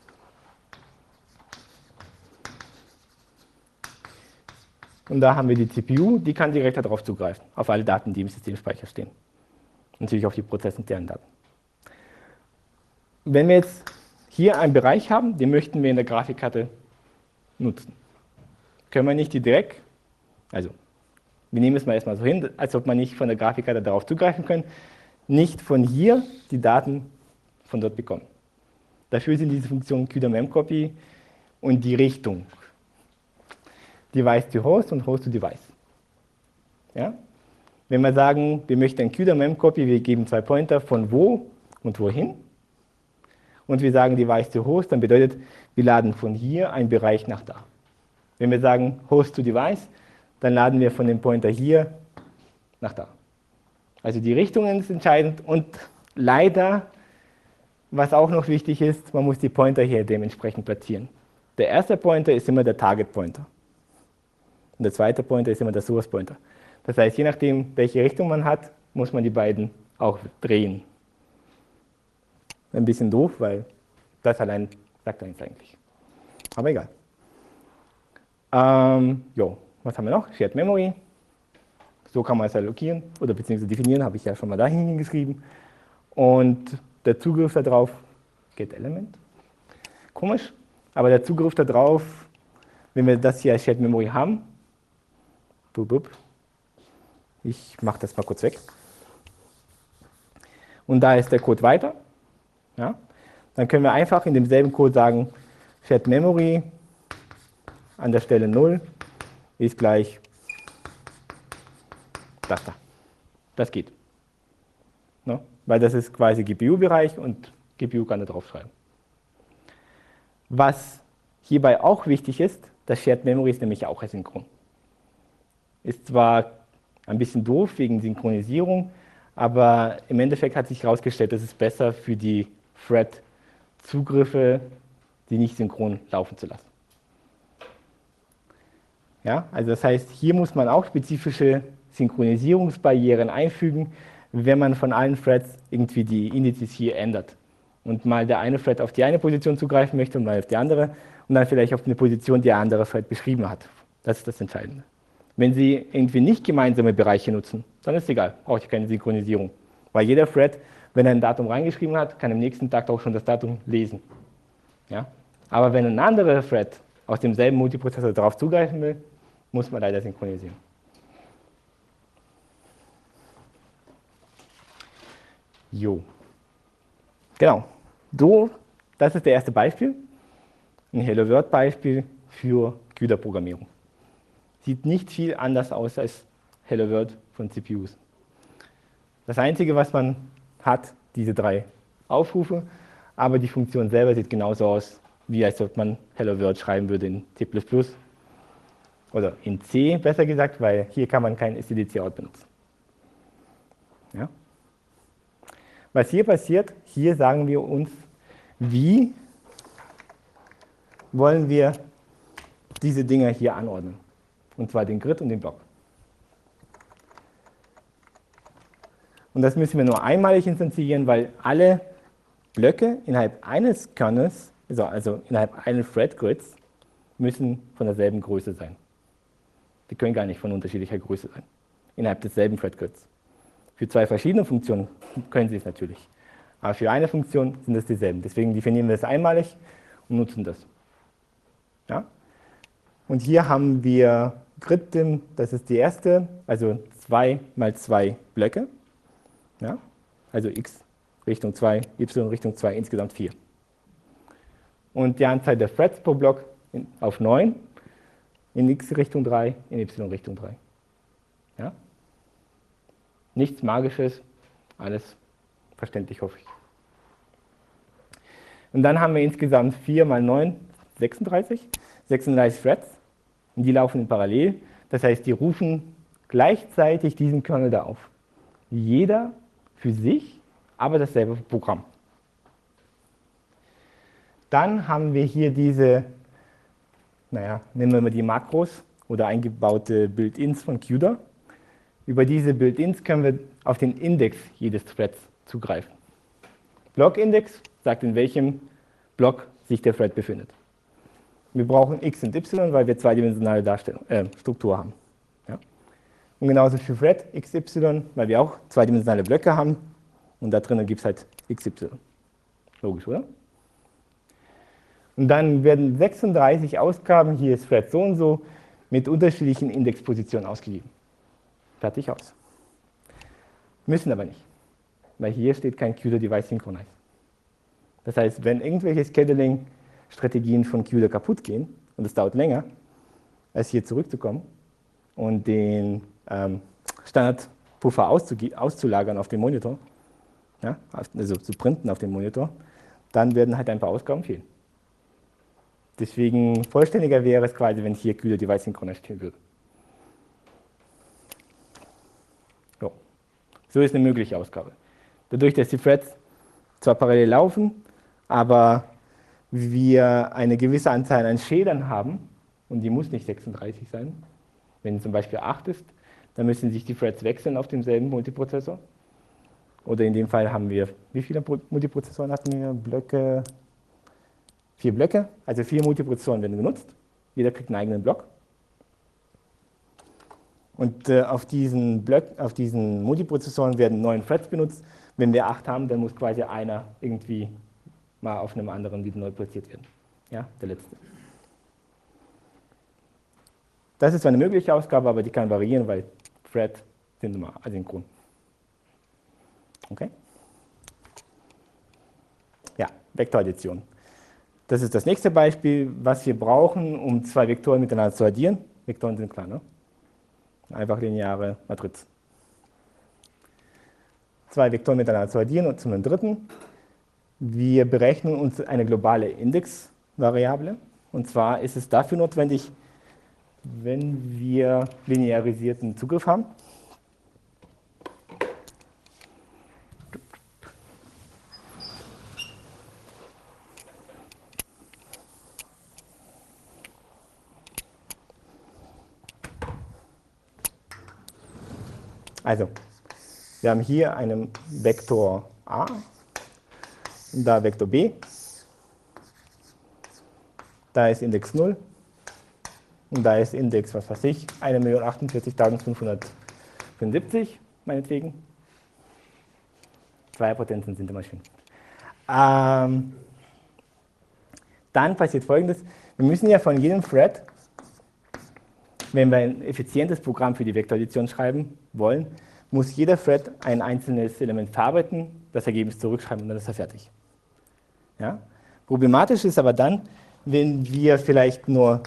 und da haben wir die C P U, die kann direkt darauf zugreifen, auf alle Daten, die im Systemspeicher stehen. Natürlich auf die prozessinternen Daten. Wenn wir jetzt hier einen Bereich haben, den möchten wir in der Grafikkarte nutzen. Können wir nicht die direkt, also wir nehmen es mal erstmal so hin, als ob man nicht von der Grafikkarte darauf zugreifen können, nicht von hier die Daten von dort bekommen. Dafür sind diese Funktionen CUDA-Memcopy und die Richtung. Device to Host und Host to Device. Ja? Wenn wir sagen, wir möchten ein CUDA-Memcopy, wir geben zwei Pointer von wo und wohin. Und wir sagen Device to Host, dann bedeutet, wir laden von hier einen Bereich nach da. Wenn wir sagen Host to Device, dann laden wir von dem Pointer hier nach da. Also die Richtung ist entscheidend und leider, was auch noch wichtig ist, man muss die Pointer hier dementsprechend platzieren. Der erste Pointer ist immer der Target Pointer. Und der zweite Pointer ist immer der Source Pointer. Das heißt, je nachdem, welche Richtung man hat, muss man die beiden auch drehen. Ein bisschen doof, weil das allein sagt eins eigentlich. Aber egal. Ähm, jo, was haben wir noch? Shared Memory. So kann man es allokieren oder beziehungsweise definieren, habe ich ja schon mal dahin hingeschrieben. Und der Zugriff darauf, get Element. Komisch, aber der Zugriff darauf, wenn wir das hier als Shared Memory haben, bup, bup, ich mache das mal kurz weg. Und da ist der Code weiter. Ja? Dann können wir einfach in demselben Code sagen, Shared Memory an der Stelle null ist gleich das da. Das geht. No? Weil das ist quasi G P U-Bereich und G P U kann da drauf schreiben. Was hierbei auch wichtig ist, das Shared Memory ist nämlich auch asynchron. Ist zwar ein bisschen doof wegen Synchronisierung, aber im Endeffekt hat sich herausgestellt, dass es besser für die Thread-Zugriffe, die nicht synchron laufen zu lassen. Ja, also das heißt, hier muss man auch spezifische Synchronisierungsbarrieren einfügen, wenn man von allen Threads irgendwie die Indizes hier ändert. Und mal der eine Thread auf die eine Position zugreifen möchte und mal auf die andere und dann vielleicht auf eine Position, die der andere Thread beschrieben hat. Das ist das Entscheidende. Wenn Sie irgendwie nicht gemeinsame Bereiche nutzen, dann ist es egal, braucht ihr keine Synchronisierung. Weil jeder Thread, wenn er ein Datum reingeschrieben hat, kann im nächsten Tag auch schon das Datum lesen. Ja? Aber wenn ein anderer Thread aus demselben Multiprozessor darauf zugreifen will, muss man leider synchronisieren. Jo. Genau. So, das ist der erste Beispiel. Ein Hello World Beispiel für CUDA-Programmierung. Sieht nicht viel anders aus als Hello World von C P Us. Das Einzige, was man hat, diese drei Aufrufe, aber die Funktion selber sieht genauso aus, wie als ob man Hello World schreiben würde in C plus plus. Oder in C, besser gesagt, weil hier kann man kein stdcout benutzen. Ja? Was hier passiert, hier sagen wir uns, wie wollen wir diese Dinger hier anordnen. Und zwar den Grid und den Block. Und das müssen wir nur einmalig instanzieren, weil alle Blöcke innerhalb eines Kernels, also, also innerhalb eines Thread-Grids, müssen von derselben Größe sein. Die können gar nicht von unterschiedlicher Größe sein, innerhalb desselben Thread-Grids. Für zwei verschiedene Funktionen können sie es natürlich. Aber für eine Funktion sind es dieselben. Deswegen definieren wir es einmalig und nutzen das. Ja? Und hier haben wir Grid-Dim, das ist die erste, also zwei mal zwei Blöcke. Ja? Also x Richtung zwei, y Richtung zwei, insgesamt vier. Und die Anzahl der Threads pro Block auf neun, in x Richtung drei, in y Richtung drei. Ja? Nichts Magisches, alles verständlich, hoffe ich. Und dann haben wir insgesamt vier mal neun, sechsunddreißig. sechsunddreißig Threads. Und die laufen in parallel. Das heißt, die rufen gleichzeitig diesen Kernel da auf. Jeder für sich, aber dasselbe Programm. Dann haben wir hier diese, naja, nennen wir mal die Makros oder eingebaute Build-ins von CUDA. Über diese Build-ins können wir auf den Index jedes Threads zugreifen. Block-Index sagt, in welchem Block sich der Thread befindet. Wir brauchen x und y, weil wir zweidimensionale Darstellung, äh, Struktur haben. Ja? Und genauso für Thread X Y, weil wir auch zweidimensionale Blöcke haben und da drinnen gibt es halt X Y. Logisch, oder? Und dann werden sechsunddreißig Ausgaben, hier ist Thread so und so, mit unterschiedlichen Indexpositionen ausgegeben. Fertig aus. Müssen aber nicht, weil hier steht kein CUDA-Device Synchronize. Das heißt, wenn irgendwelche Scheduling-Strategien von CUDA kaputt gehen, und es dauert länger, als hier zurückzukommen und den ähm, Standardpuffer auszulagern auf dem Monitor, ja, also zu printen auf dem Monitor, dann werden halt ein paar Ausgaben fehlen. Deswegen vollständiger wäre es quasi, wenn hier CUDA-Device Synchronize stehen würde. So. so ist eine mögliche Ausgabe. Dadurch, dass die Threads zwar parallel laufen, aber wir eine gewisse Anzahl an Schädern haben, und die muss nicht sechsunddreißig sein, wenn zum Beispiel acht ist, dann müssen sich die Threads wechseln auf demselben Multiprozessor. Oder in dem Fall haben wir, wie viele Multiprozessoren hatten wir? Blöcke, vier Blöcke, also vier Multiprozessoren werden genutzt. Jeder kriegt einen eigenen Block. Und äh, auf, diesen Block, auf diesen Multiprozessoren werden neun Threads benutzt. Wenn wir acht haben, dann muss quasi einer irgendwie mal auf einem anderen wieder neu platziert werden. Ja, der letzte. Das ist zwar eine mögliche Ausgabe, aber die kann variieren, weil Threads sind immer asynchron. Okay? Ja, Vektoraddition. Das ist das nächste Beispiel, was wir brauchen, um zwei Vektoren miteinander zu addieren. Vektoren sind klar, ne? Einfach lineare Matrizen. Zwei Vektoren miteinander zu addieren und zum dritten. Wir berechnen uns eine globale Indexvariable. Und zwar ist es dafür notwendig, wenn wir linearisierten Zugriff haben. Also, wir haben hier einen Vektor A und da Vektor B. Da ist Index null und da ist Index, was weiß ich, eine Million achtundvierzigtausendfünfhundertfünfundsiebzig, meinetwegen. Zweierpotenzen sind immer schön. Ähm, dann passiert Folgendes. Wir müssen ja von jedem Thread, wenn wir ein effizientes Programm für die Vektoraddition schreiben wollen, muss jeder Thread ein einzelnes Element verarbeiten, das Ergebnis zurückschreiben und dann ist er fertig. Ja? Problematisch ist aber dann, wenn wir vielleicht nur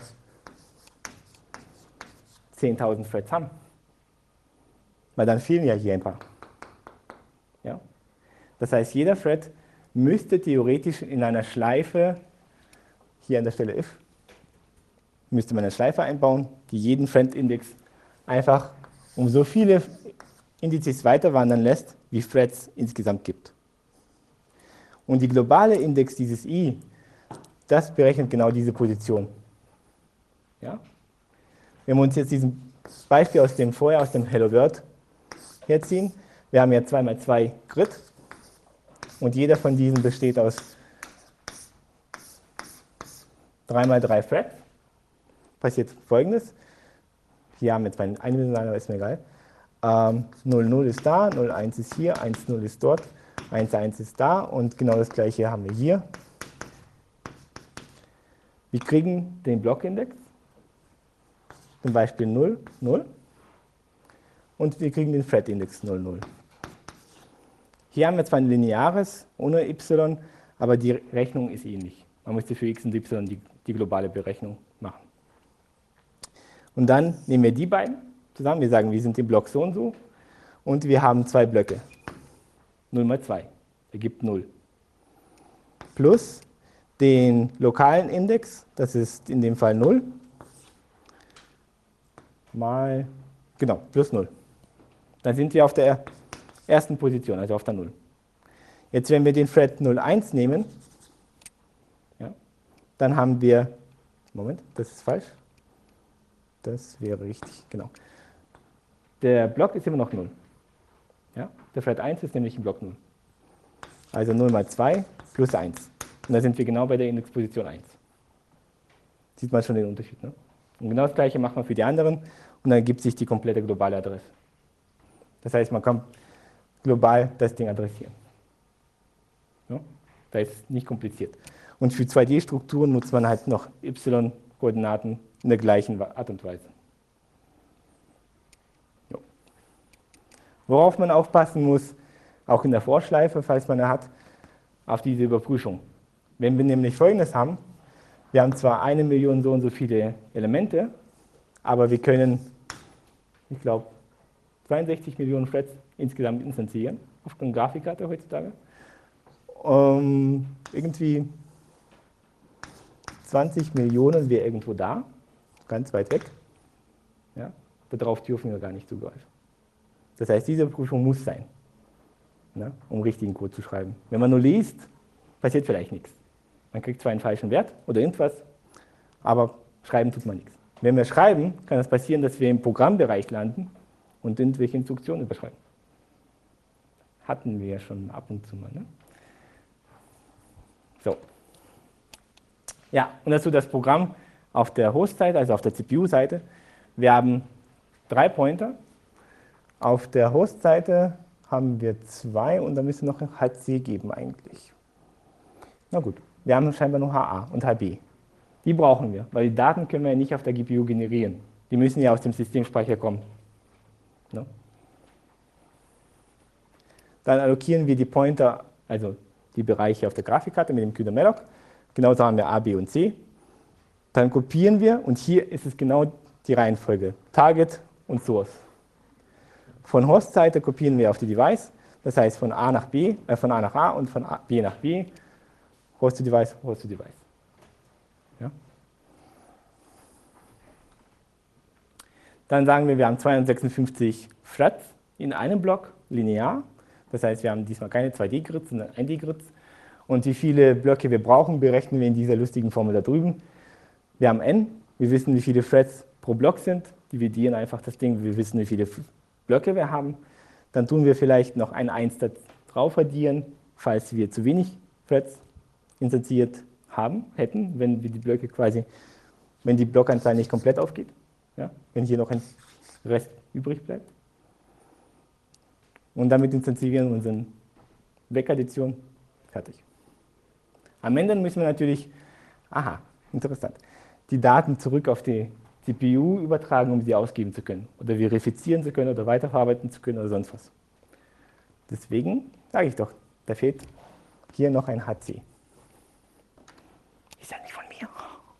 zehntausend Threads haben. Weil dann fehlen ja hier ein paar. Ja? Das heißt, jeder Thread müsste theoretisch in einer Schleife, hier an der Stelle if, müsste man eine Schleife einbauen, die jeden Thread-Index einfach um so viele Indizes weiter wandern lässt, wie Threads insgesamt gibt. Und die globale Index dieses i, das berechnet genau diese Position. Ja? Wenn wir uns jetzt dieses Beispiel aus dem vorher, aus dem Hello World herziehen, wir haben ja zwei mal zwei Grid und jeder von diesen besteht aus drei mal drei Threads. Passiert Folgendes. Hier haben wir jetzt einen eindimensionalen, aber ist mir egal. Ähm, null null ist da, null eins ist hier, eins null ist dort, eins eins ist da und genau das gleiche haben wir hier. Wir kriegen den Blockindex, zum Beispiel null, null und wir kriegen den Thread-Index null null. Hier haben wir zwar ein lineares ohne y, aber die Rechnung ist ähnlich. Man müsste für x und y die, die globale Berechnung machen. Und dann nehmen wir die beiden zusammen, wir sagen, wir sind im Block so und so und wir haben zwei Blöcke. null mal zwei ergibt null. Plus den lokalen Index, das ist in dem Fall null, mal, genau, plus null. Dann sind wir auf der ersten Position, also auf der null. Jetzt, wenn wir den Thread null eins nehmen, ja, dann haben wir, Moment, das ist falsch. Das wäre richtig, genau. Der Block ist immer noch null. Ja? Der Thread eins ist nämlich im Block null. Also null mal zwei plus eins. Und da sind wir genau bei der Indexposition eins. Sieht man schon den Unterschied. Ne? Und genau das gleiche macht man für die anderen und dann ergibt sich die komplette globale Adresse. Das heißt, man kann global das Ding adressieren. Ja? Das ist nicht kompliziert. Und für zwei D-Strukturen nutzt man halt noch y-Koordinaten in der gleichen Art und Weise. Jo. Worauf man aufpassen muss, auch in der Vorschleife, falls man eine hat, auf diese Überprüfung. Wenn wir nämlich Folgendes haben, wir haben zwar eine Million so und so viele Elemente, aber wir können, ich glaube, zweiundsechzig Millionen Threads insgesamt instanzieren auf der Grafikkarte heutzutage. Um, irgendwie zwanzig Millionen wäre irgendwo da, ganz weit weg. Ja, darauf dürfen wir gar nicht zugreifen. Das heißt, diese Prüfung muss sein, ne, um richtigen Code zu schreiben. Wenn man nur liest, passiert vielleicht nichts. Man kriegt zwar einen falschen Wert oder irgendwas, aber schreiben tut man nichts. Wenn wir schreiben, kann es passieren, dass wir im Programmbereich landen und irgendwelche Instruktionen überschreiben. Hatten wir ja schon ab und zu mal. Ne? So. Ja, und dazu das Programm auf der Host-Seite, also auf der C P U-Seite. Wir haben drei Pointer. Auf der Host-Seite haben wir zwei und da müssen wir noch ein H C geben eigentlich. Na gut, wir haben scheinbar noch H A und H B. Die brauchen wir, weil die Daten können wir ja nicht auf der G P U generieren. Die müssen ja aus dem Systemspeicher kommen. Ne? Dann allokieren wir die Pointer, also die Bereiche auf der Grafikkarte mit dem CUDA malloc. Genauso haben wir A, B und C. Dann kopieren wir und hier ist es genau die Reihenfolge. Target und Source. Von Host-Seite kopieren wir auf die Device, das heißt von A nach B, äh, von A nach A und von A, B nach B. Host to Device, Host to Device. Ja? Dann sagen wir, wir haben zweihundertsechsundfünfzig Threads in einem Block, linear. Das heißt, wir haben diesmal keine zwei D-Grids, sondern ein D-Grids. Und wie viele Blöcke wir brauchen, berechnen wir in dieser lustigen Formel da drüben. Wir haben n, wir wissen, wie viele Threads pro Block sind, dividieren einfach das Ding, wir wissen, wie viele Blöcke wir haben. Dann tun wir vielleicht noch ein eins da drauf addieren, falls wir zu wenig Threads instanziert haben, hätten, wenn wir die Blöcke quasi, wenn die Blockanzahl nicht komplett aufgeht, ja, wenn hier noch ein Rest übrig bleibt. Und damit instanzieren wir unsere Wegaddition, fertig. Am Ende müssen wir natürlich, aha, interessant, die Daten zurück auf die C P U übertragen, um sie ausgeben zu können. Oder verifizieren zu können oder weiterverarbeiten zu können oder sonst was. Deswegen sage ich doch, da fehlt hier noch ein H C. Ist ja nicht von mir.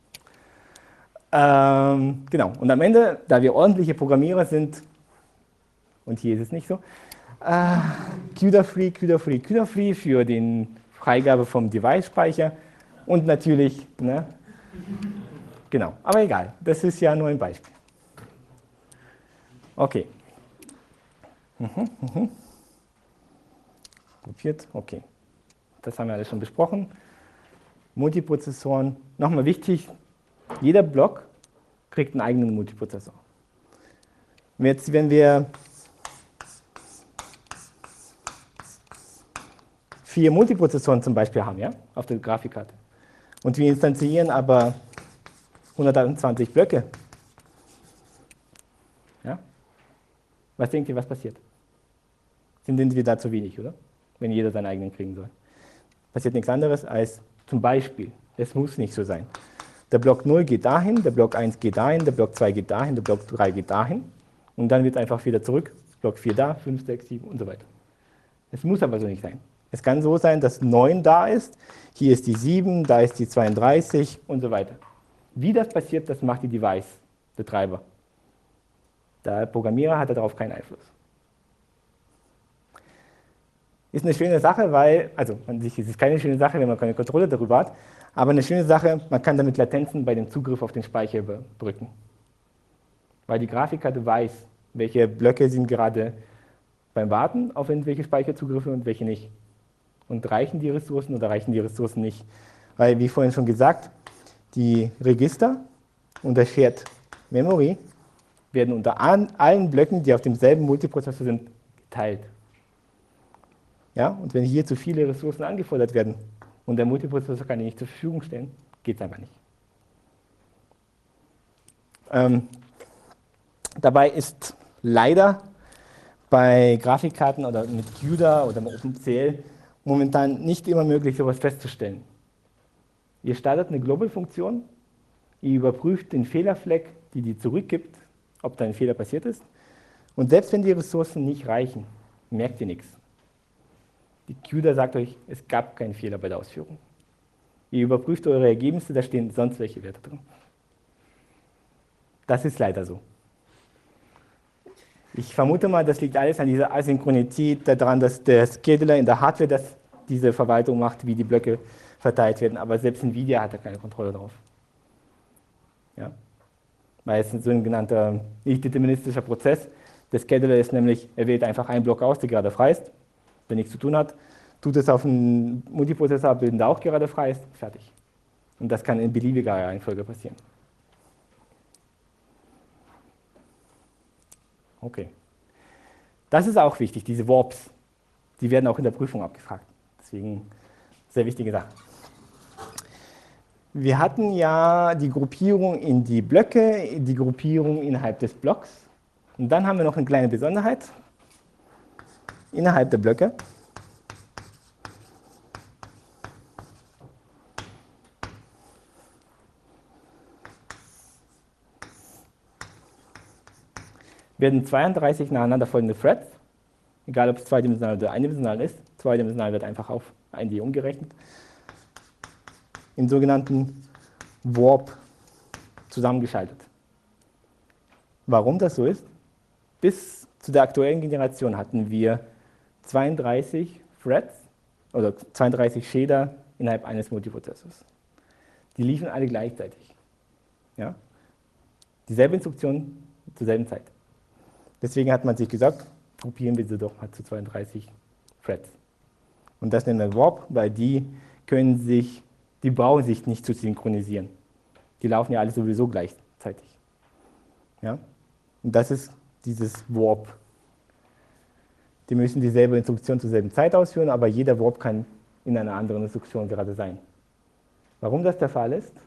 Ähm, genau, und am Ende, da wir ordentliche Programmierer sind, und hier ist es nicht so, äh, CUDA-free, CUDA-free, CUDA-free für die Freigabe vom Device-Speicher und natürlich, ne, genau, aber egal, das ist ja nur ein Beispiel. Okay. Mhm, mhm. Kopiert, okay. Das haben wir alles schon besprochen. Multiprozessoren, nochmal wichtig, jeder Block kriegt einen eigenen Multiprozessor. Jetzt, wenn wir vier Multiprozessoren zum Beispiel haben, ja, auf der Grafikkarte, und wir instanzieren aber hundertzwanzig Blöcke, ja, was denkt ihr, was passiert? Sind wir da zu wenig, oder? Wenn jeder seinen eigenen kriegen soll. Passiert nichts anderes als zum Beispiel, es muss nicht so sein. Der Block null geht dahin, der Block eins geht dahin, der Block zwei geht dahin, der Block drei geht dahin und dann wird einfach wieder zurück, Block vier da, fünf, sechs, sieben und so weiter. Es muss aber so nicht sein. Es kann so sein, dass neun da ist, hier ist die sieben, da ist die zweiunddreißig und so weiter. Wie das passiert, das macht die Device-Betreiber. Der Programmierer hat darauf keinen Einfluss. Ist eine schöne Sache, weil, also an sich ist es keine schöne Sache, wenn man keine Kontrolle darüber hat, aber eine schöne Sache, man kann damit Latenzen bei dem Zugriff auf den Speicher überbrücken. Weil die Grafikkarte weiß, welche Blöcke sind gerade beim Warten auf irgendwelche Speicherzugriffe und welche nicht. Und reichen die Ressourcen oder reichen die Ressourcen nicht? Weil, wie vorhin schon gesagt, die Register und der Shared Memory werden unter allen Blöcken, die auf demselben Multiprozessor sind, geteilt. Ja, und wenn hier zu viele Ressourcen angefordert werden und der Multiprozessor kann die nicht zur Verfügung stellen, geht es einfach nicht. Ähm, dabei ist leider bei Grafikkarten oder mit CUDA oder mit OpenCL momentan nicht immer möglich, sowas festzustellen. Ihr startet eine Global-Funktion, ihr überprüft den Fehlerfleck, die die zurückgibt, ob da ein Fehler passiert ist. Und selbst wenn die Ressourcen nicht reichen, merkt ihr nichts. Die Q U D A sagt euch, es gab keinen Fehler bei der Ausführung. Ihr überprüft eure Ergebnisse, da stehen sonst welche Werte drin. Das ist leider so. Ich vermute mal, das liegt alles an dieser Asynchronität, daran, dass der Scheduler in der Hardware das, diese Verwaltung macht, wie die Blöcke verteilt werden. Aber selbst NVIDIA hat da keine Kontrolle drauf. Ja? Weil es ein sogenannter nicht-deterministischer Prozess. Der Scheduler ist nämlich, er wählt einfach einen Block aus, der gerade frei ist, der nichts zu tun hat, tut es auf einen Multiprozessor abbilden, der auch gerade frei ist, fertig. Und das kann in beliebiger Reihenfolge passieren. Okay. Das ist auch wichtig, diese Warps. Die werden auch in der Prüfung abgefragt. Deswegen sehr wichtige Sache. Wir hatten ja die Gruppierung in die Blöcke, die Gruppierung innerhalb des Blocks. Und dann haben wir noch eine kleine Besonderheit innerhalb der Blöcke. Werden zweiunddreißig nacheinander folgende Threads, egal ob es zweidimensional oder eindimensional ist, zweidimensional wird einfach auf ein D umgerechnet, im sogenannten Warp zusammengeschaltet. Warum das so ist? Bis zu der aktuellen Generation hatten wir zweiunddreißig Threads oder zweiunddreißig Shader innerhalb eines Multiprozessors. Die liefen alle gleichzeitig. Ja? Dieselbe Instruktion zur selben Zeit. Deswegen hat man sich gesagt, gruppieren wir sie doch mal zu zweiunddreißig Threads. Und das nennen wir Warp, weil die können sich, die brauchen sich nicht zu synchronisieren. Die laufen ja alle sowieso gleichzeitig. Ja? Und das ist dieses Warp. Die müssen dieselbe Instruktion zur selben Zeit ausführen, aber jeder Warp kann in einer anderen Instruktion gerade sein. Warum das der Fall ist?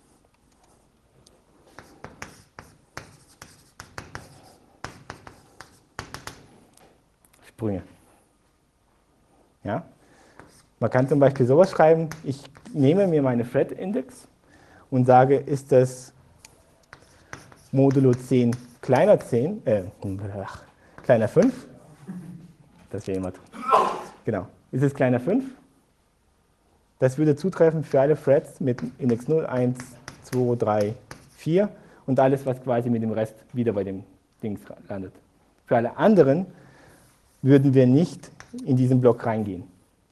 Sprünge. Ja? Man kann zum Beispiel sowas schreiben, ich nehme mir meine Thread-Index und sage, ist das Modulo zehn kleiner zehn, äh, ach, kleiner fünf, das wäre immer, genau, ist es kleiner fünf? Das würde zutreffen für alle Threads mit Index null, eins, zwei, drei, vier und alles, was quasi mit dem Rest wieder bei dem Dings landet. Für alle anderen würden wir nicht in diesen Block reingehen.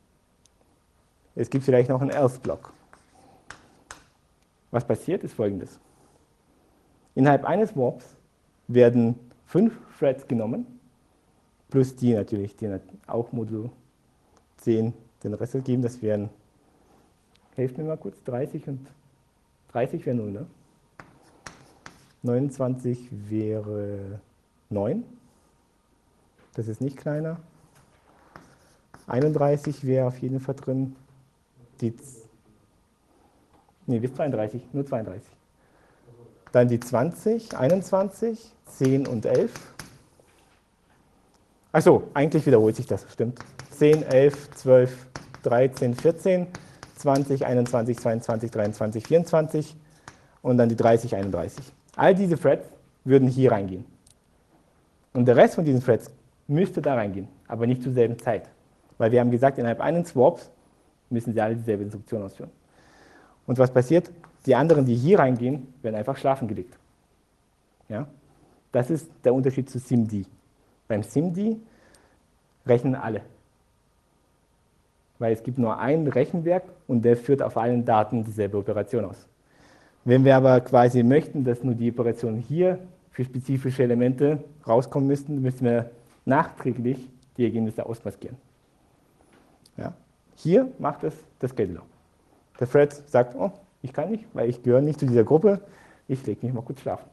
Es gibt vielleicht noch einen Else-Block. Was passiert, ist Folgendes. Innerhalb eines Warps werden fünf Threads genommen, plus die natürlich, die auch Modulo zehn den Rest geben. Das wären, helft mir mal kurz, dreißig und dreißig wäre null, ne? neunundzwanzig wäre neun. Das ist nicht kleiner. einunddreißig wäre auf jeden Fall drin. Die, nee, bis zweiunddreißig, nur zweiunddreißig. Dann die zwanzig, einundzwanzig, zehn und elf. Achso, eigentlich wiederholt sich das, stimmt. zehn, elf, zwölf, dreizehn, vierzehn, zwanzig, einundzwanzig, zweiundzwanzig, dreiundzwanzig, vierundzwanzig und dann die dreißig, einunddreißig. All diese Threads würden hier reingehen. Und der Rest von diesen Threads müsste da reingehen, aber nicht zur selben Zeit. Weil wir haben gesagt, innerhalb eines Swaps müssen sie alle dieselbe Instruktion ausführen. Und was passiert? Die anderen, die hier reingehen, werden einfach schlafen gelegt. Ja? Das ist der Unterschied zu SIMD. Beim SIMD rechnen alle. Weil es gibt nur ein Rechenwerk und der führt auf allen Daten dieselbe Operation aus. Wenn wir aber quasi möchten, dass nur die Operationen hier für spezifische Elemente rauskommen müssten, müssen wir nachträglich die Ergebnisse ausmaskieren. Ja? Hier macht es der Scheduler. Der Thread sagt, oh, ich kann nicht, weil ich gehöre nicht zu dieser Gruppe, ich lege mich mal kurz schlafen.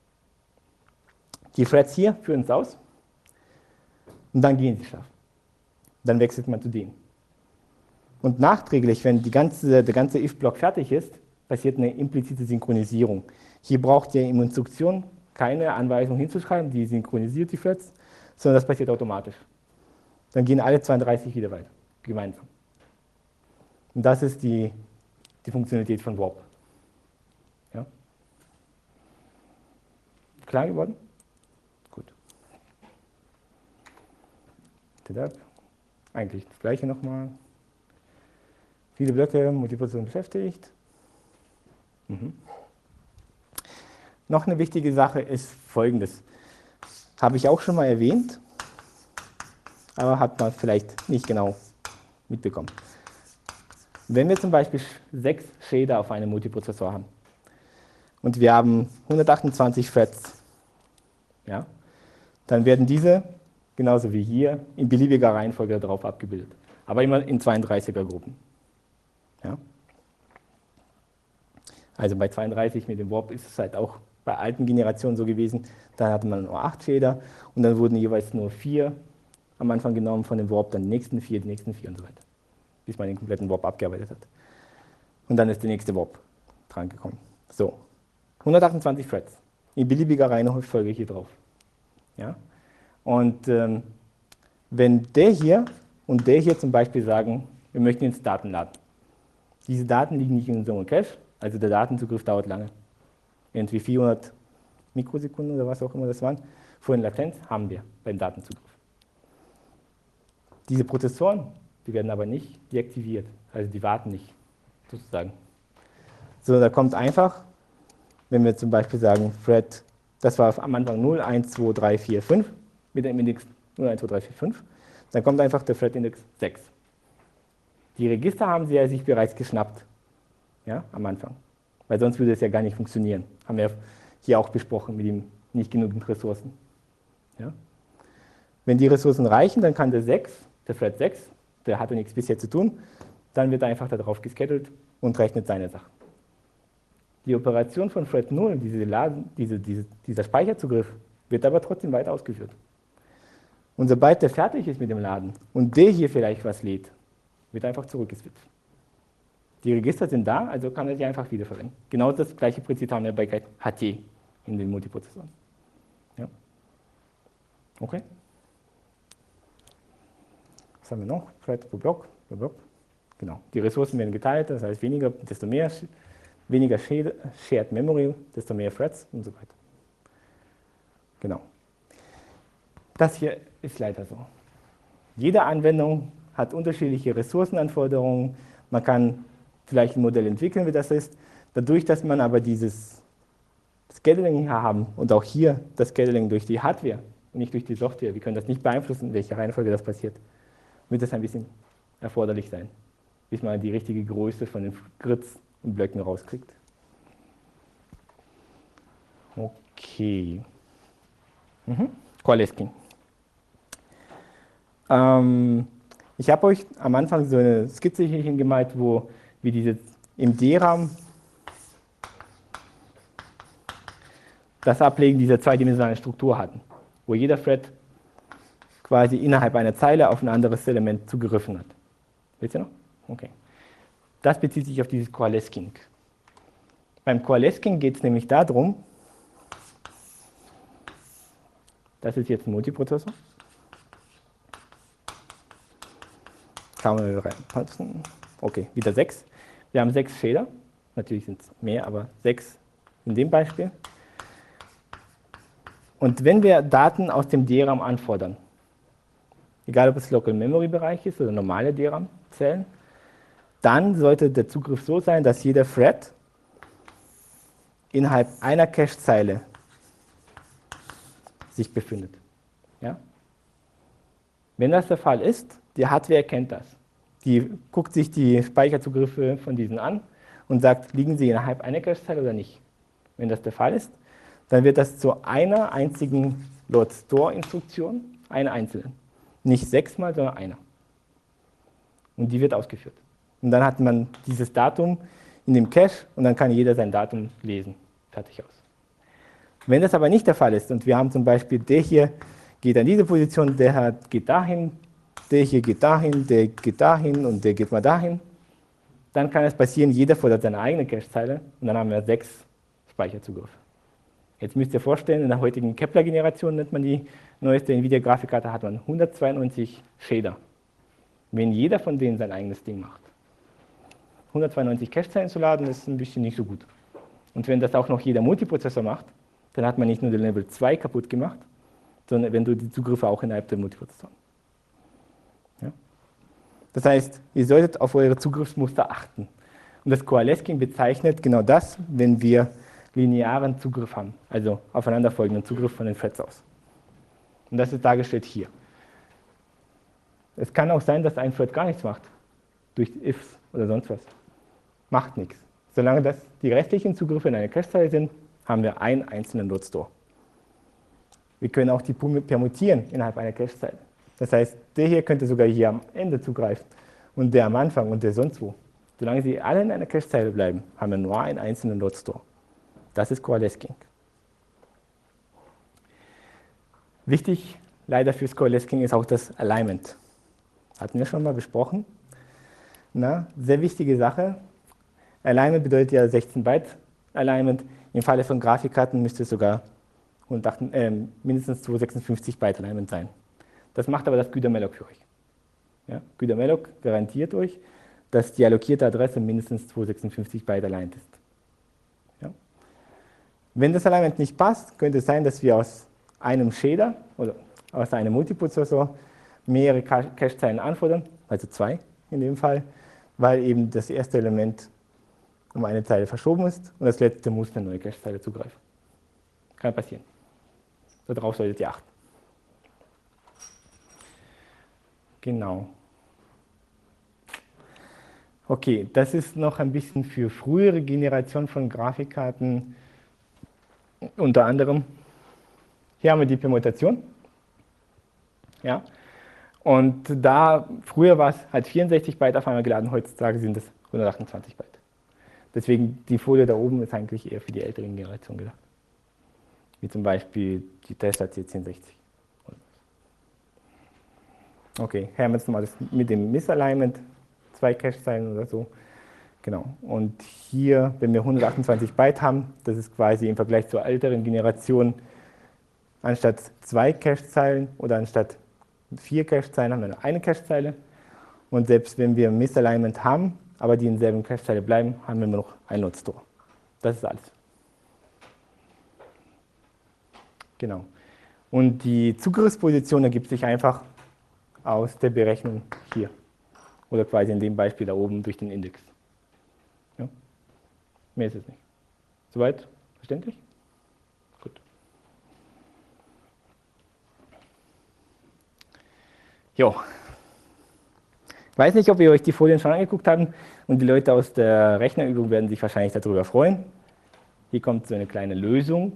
Die Threads hier führen es aus und dann gehen sie schlafen. Dann wechselt man zu denen. Und nachträglich, wenn die ganze, der ganze if-Block fertig ist, passiert eine implizite Synchronisierung. Hier braucht ihr in Instruktion keine Anweisung hinzuschreiben, die synchronisiert die Threads, sondern das passiert automatisch. Dann gehen alle zweiunddreißig wieder weiter, gemeinsam. Und das ist die die Funktionalität von Warp. Ja? Klar geworden? Gut. Eigentlich das gleiche nochmal. Viele Blöcke, Multiplikation beschäftigt. Mhm. Noch eine wichtige Sache ist Folgendes. Habe ich auch schon mal erwähnt, aber hat man vielleicht nicht genau mitbekommen. Wenn wir zum Beispiel sechs Shader auf einem Multiprozessor haben und wir haben hundertachtundzwanzig Threads, ja, dann werden diese, genauso wie hier, in beliebiger Reihenfolge darauf abgebildet, aber immer in zweiunddreißiger Gruppen. Ja. Also bei zweiunddreißig mit dem Warp ist es halt auch bei alten Generationen so gewesen, da hatte man nur acht Shader und dann wurden jeweils nur vier am Anfang genommen von dem Warp, dann die nächsten vier, die nächsten vier und so weiter, bis man den kompletten Warp abgearbeitet hat. Und dann ist der nächste Warp dran gekommen. So, hundertachtundzwanzig Threads, in beliebiger Reihenfolge hier drauf. Ja? Und ähm, wenn der hier und der hier zum Beispiel sagen, wir möchten jetzt Daten laden. Diese Daten liegen nicht in unserem Cache, also der Datenzugriff dauert lange. Irgendwie vierhundert Mikrosekunden oder was auch immer das waren. Vorhin Latenz haben wir beim Datenzugriff. Diese Prozessoren, die werden aber nicht deaktiviert, also die warten nicht, sozusagen. So, da kommt einfach, wenn wir zum Beispiel sagen, Thread, das war am Anfang null, eins, zwei, drei, vier, fünf, mit dem Index null, eins, zwei, drei, vier, fünf, dann kommt einfach der Thread-Index sechs. Die Register haben sie ja sich bereits geschnappt, ja, am Anfang, weil sonst würde es ja gar nicht funktionieren. Haben wir hier auch besprochen mit dem nicht genügend Ressourcen. Ja. Wenn die Ressourcen reichen, dann kann der sechs, der Thread sechs, der hatte nichts bisher zu tun, dann wird er einfach darauf geschedult und rechnet seine Sachen. Die Operation von Thread null, diese Laden, diese, diese, dieser Speicherzugriff, wird aber trotzdem weiter ausgeführt. Und sobald der fertig ist mit dem Laden und der hier vielleicht was lädt, wird einfach zurückgeswitcht. Die Register sind da, also kann er die einfach wiederverwenden. Genau das gleiche Prinzip haben wir bei H T in den Multiprozessoren. Ja. Okay. Was haben wir noch? Thread pro Block, pro Block. Genau. Die Ressourcen werden geteilt, das heißt weniger, desto mehr, weniger Shared Memory, desto mehr Threads und so weiter. Genau. Das hier ist leider so. Jede Anwendung hat unterschiedliche Ressourcenanforderungen. Man kann vielleicht ein Modell entwickeln, wie das ist. Dadurch, dass man aber dieses Scheduling hier haben und auch hier das Scheduling durch die Hardware und nicht durch die Software, wir können das nicht beeinflussen, in welcher Reihenfolge das passiert, wird das ein bisschen erforderlich sein, bis man die richtige Größe von den Grids und Blöcken rauskriegt. Okay. Mhm. Coalescing. Ähm, ich habe euch am Anfang so eine Skizze hier hingemalt, wo wir diese im D-RAM das Ablegen dieser zweidimensionalen Struktur hatten, wo jeder Thread quasi innerhalb einer Zeile auf ein anderes Element zugegriffen hat. Wisst ihr noch? Okay. Das bezieht sich auf dieses Coalescing. Beim Coalescing geht es nämlich darum, das ist jetzt ein Multiprozessor. Kann man reinpassen. Okay, wieder sechs. Wir haben sechs Shader. Natürlich sind es mehr, aber sechs in dem Beispiel. Und wenn wir Daten aus dem D RAM anfordern, egal ob es Local Memory Bereich ist oder normale D RAM-Zellen, dann sollte der Zugriff so sein, dass jeder Thread innerhalb einer Cache-Zeile sich befindet. Ja? Wenn das der Fall ist, die Hardware erkennt das. Die guckt sich die Speicherzugriffe von diesen an und sagt, liegen sie innerhalb einer Cache-Zeile oder nicht. Wenn das der Fall ist, dann wird das zu einer einzigen Load-Store-Instruktion, eine einzelne. Nicht sechsmal, sondern einer. Und die wird ausgeführt. Und dann hat man dieses Datum in dem Cache und dann kann jeder sein Datum lesen. Fertig aus. Wenn das aber nicht der Fall ist und wir haben zum Beispiel, der hier geht an diese Position, der geht dahin, der hier geht dahin, der geht dahin und der geht mal dahin, dann kann es passieren, jeder fordert seine eigene Cache-Zeile und dann haben wir sechs Speicherzugriffe. Jetzt müsst ihr vorstellen, in der heutigen Kepler-Generation nennt man die neueste Nvidia-Grafikkarte, hat man hundertzweiundneunzig Shader. Wenn jeder von denen sein eigenes Ding macht hundertzweiundneunzig Cache-Zeilen zu laden, ist ein bisschen nicht so gut. Und wenn das auch noch jeder Multiprozessor macht, dann hat man nicht nur den Level zwei kaputt gemacht, sondern eventuell die Zugriffe auch innerhalb der Multiprozessoren. Ja? Das heißt, ihr solltet auf eure Zugriffsmuster achten. Und das Coalescing bezeichnet genau das, wenn wir linearen Zugriff haben, also aufeinanderfolgenden Zugriff von den Threads aus. Und das ist dargestellt hier. Es kann auch sein, dass ein Thread gar nichts macht, durch Ifs oder sonst was. Macht nichts. Solange das die restlichen Zugriffe in einer Cache-Zeile sind, haben wir einen einzelnen Load Store. Wir können auch die permutieren innerhalb einer Cache-Zeile. Das heißt, der hier könnte sogar hier am Ende zugreifen und der am Anfang und der sonst wo. Solange sie alle in einer Cache-Zeile bleiben, haben wir nur einen einzelnen Load Store. Das ist Coalescing. Wichtig leider fürs Coalescing ist auch das Alignment. Hatten wir schon mal besprochen. Na, sehr wichtige Sache. Alignment bedeutet ja sechzehn Byte Alignment. Im Falle von Grafikkarten müsste es sogar hundertacht, äh, mindestens zweihundertsechsundfünfzig Byte Alignment sein. Das macht aber das GÜDA-Malloc für euch. Ja, GÜDA-Malloc garantiert euch, dass die allokierte Adresse mindestens zweihundertsechsundfünfzig Byte aligned ist. Ja. Wenn das Alignment nicht passt, könnte es sein, dass wir aus einem Shader oder aus einem Multiprozessor mehrere Cache-Zeilen anfordern, also zwei in dem Fall, weil eben das erste Element um eine Zeile verschoben ist und das letzte muss eine neue Cache-Zeile zugreifen. Kann passieren. Darauf solltet ihr achten. Genau. Okay, das ist noch ein bisschen für frühere Generationen von Grafikkarten, unter anderem. Hier haben wir die Permutation. Ja. Und da, früher war es halt vierundsechzig Byte auf einmal geladen, heutzutage sind es hundertachtundzwanzig Byte. Deswegen die Folie da oben ist eigentlich eher für die älteren Generationen gedacht. Wie zum Beispiel die Tesla C zehn sechzig. Okay, hier haben wir jetzt nochmal das mit dem Misalignment, zwei Cache-Zeilen oder so. Genau. Und hier, wenn wir hundertachtundzwanzig Byte haben, das ist quasi im Vergleich zur älteren Generation, anstatt zwei Cache-Zeilen oder anstatt vier Cache-Zeilen haben wir nur eine Cache-Zeile. Und selbst wenn wir Misalignment haben, aber die in derselben Cache-Zeile bleiben, haben wir immer noch ein Load Store. Das ist alles. Genau. Und die Zugriffsposition ergibt sich einfach aus der Berechnung hier. Oder quasi in dem Beispiel da oben durch den Index. Ja? Mehr ist es nicht. Soweit verständlich? Gut. Jo. Ich weiß nicht, ob ihr euch die Folien schon angeguckt habt und die Leute aus der Rechnerübung werden sich wahrscheinlich darüber freuen. Hier kommt so eine kleine Lösung.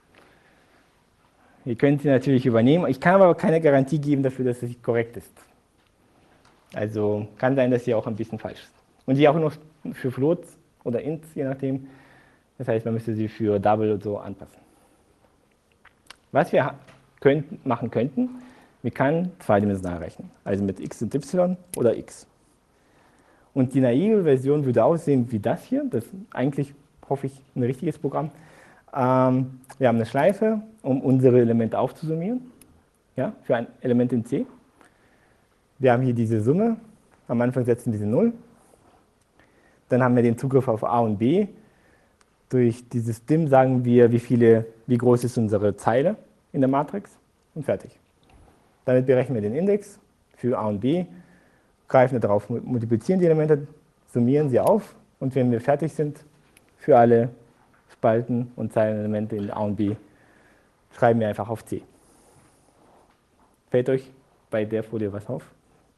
Ihr könnt sie natürlich übernehmen. Ich kann aber keine Garantie geben dafür, dass sie korrekt ist. Also kann sein, dass sie auch ein bisschen falsch ist. Und die auch noch für Floats oder Ints, je nachdem. Das heißt, man müsste sie für Double und so anpassen. Was wir könnt, machen könnten, wir können zweidimensional rechnen. Also mit x und y oder x. Und die naive Version würde aussehen wie das hier. Das ist eigentlich, hoffe ich, ein richtiges Programm. Ähm, wir haben eine Schleife, um unsere Elemente aufzusummieren, ja, für ein Element in C. Wir haben hier diese Summe, am Anfang setzen wir diese null. Dann haben wir den Zugriff auf A und B. Durch dieses Dim sagen wir, wie, viele, wie groß ist unsere Zeile in der Matrix und fertig. Damit berechnen wir den Index für A und B, greifen darauf, multiplizieren die Elemente, summieren sie auf und wenn wir fertig sind für alle Spalten und Zeilenelemente in A und B, schreiben wir einfach auf C. Fällt euch bei der Folie was auf?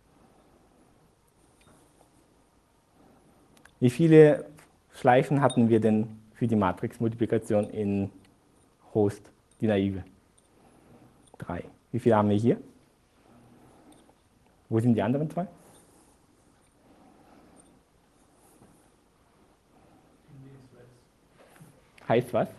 Wie viele Schleifen hatten wir denn für die Matrixmultiplikation in Host, die naive? Drei. Wie viele haben wir hier? Wo sind die anderen zwei? Heißt was?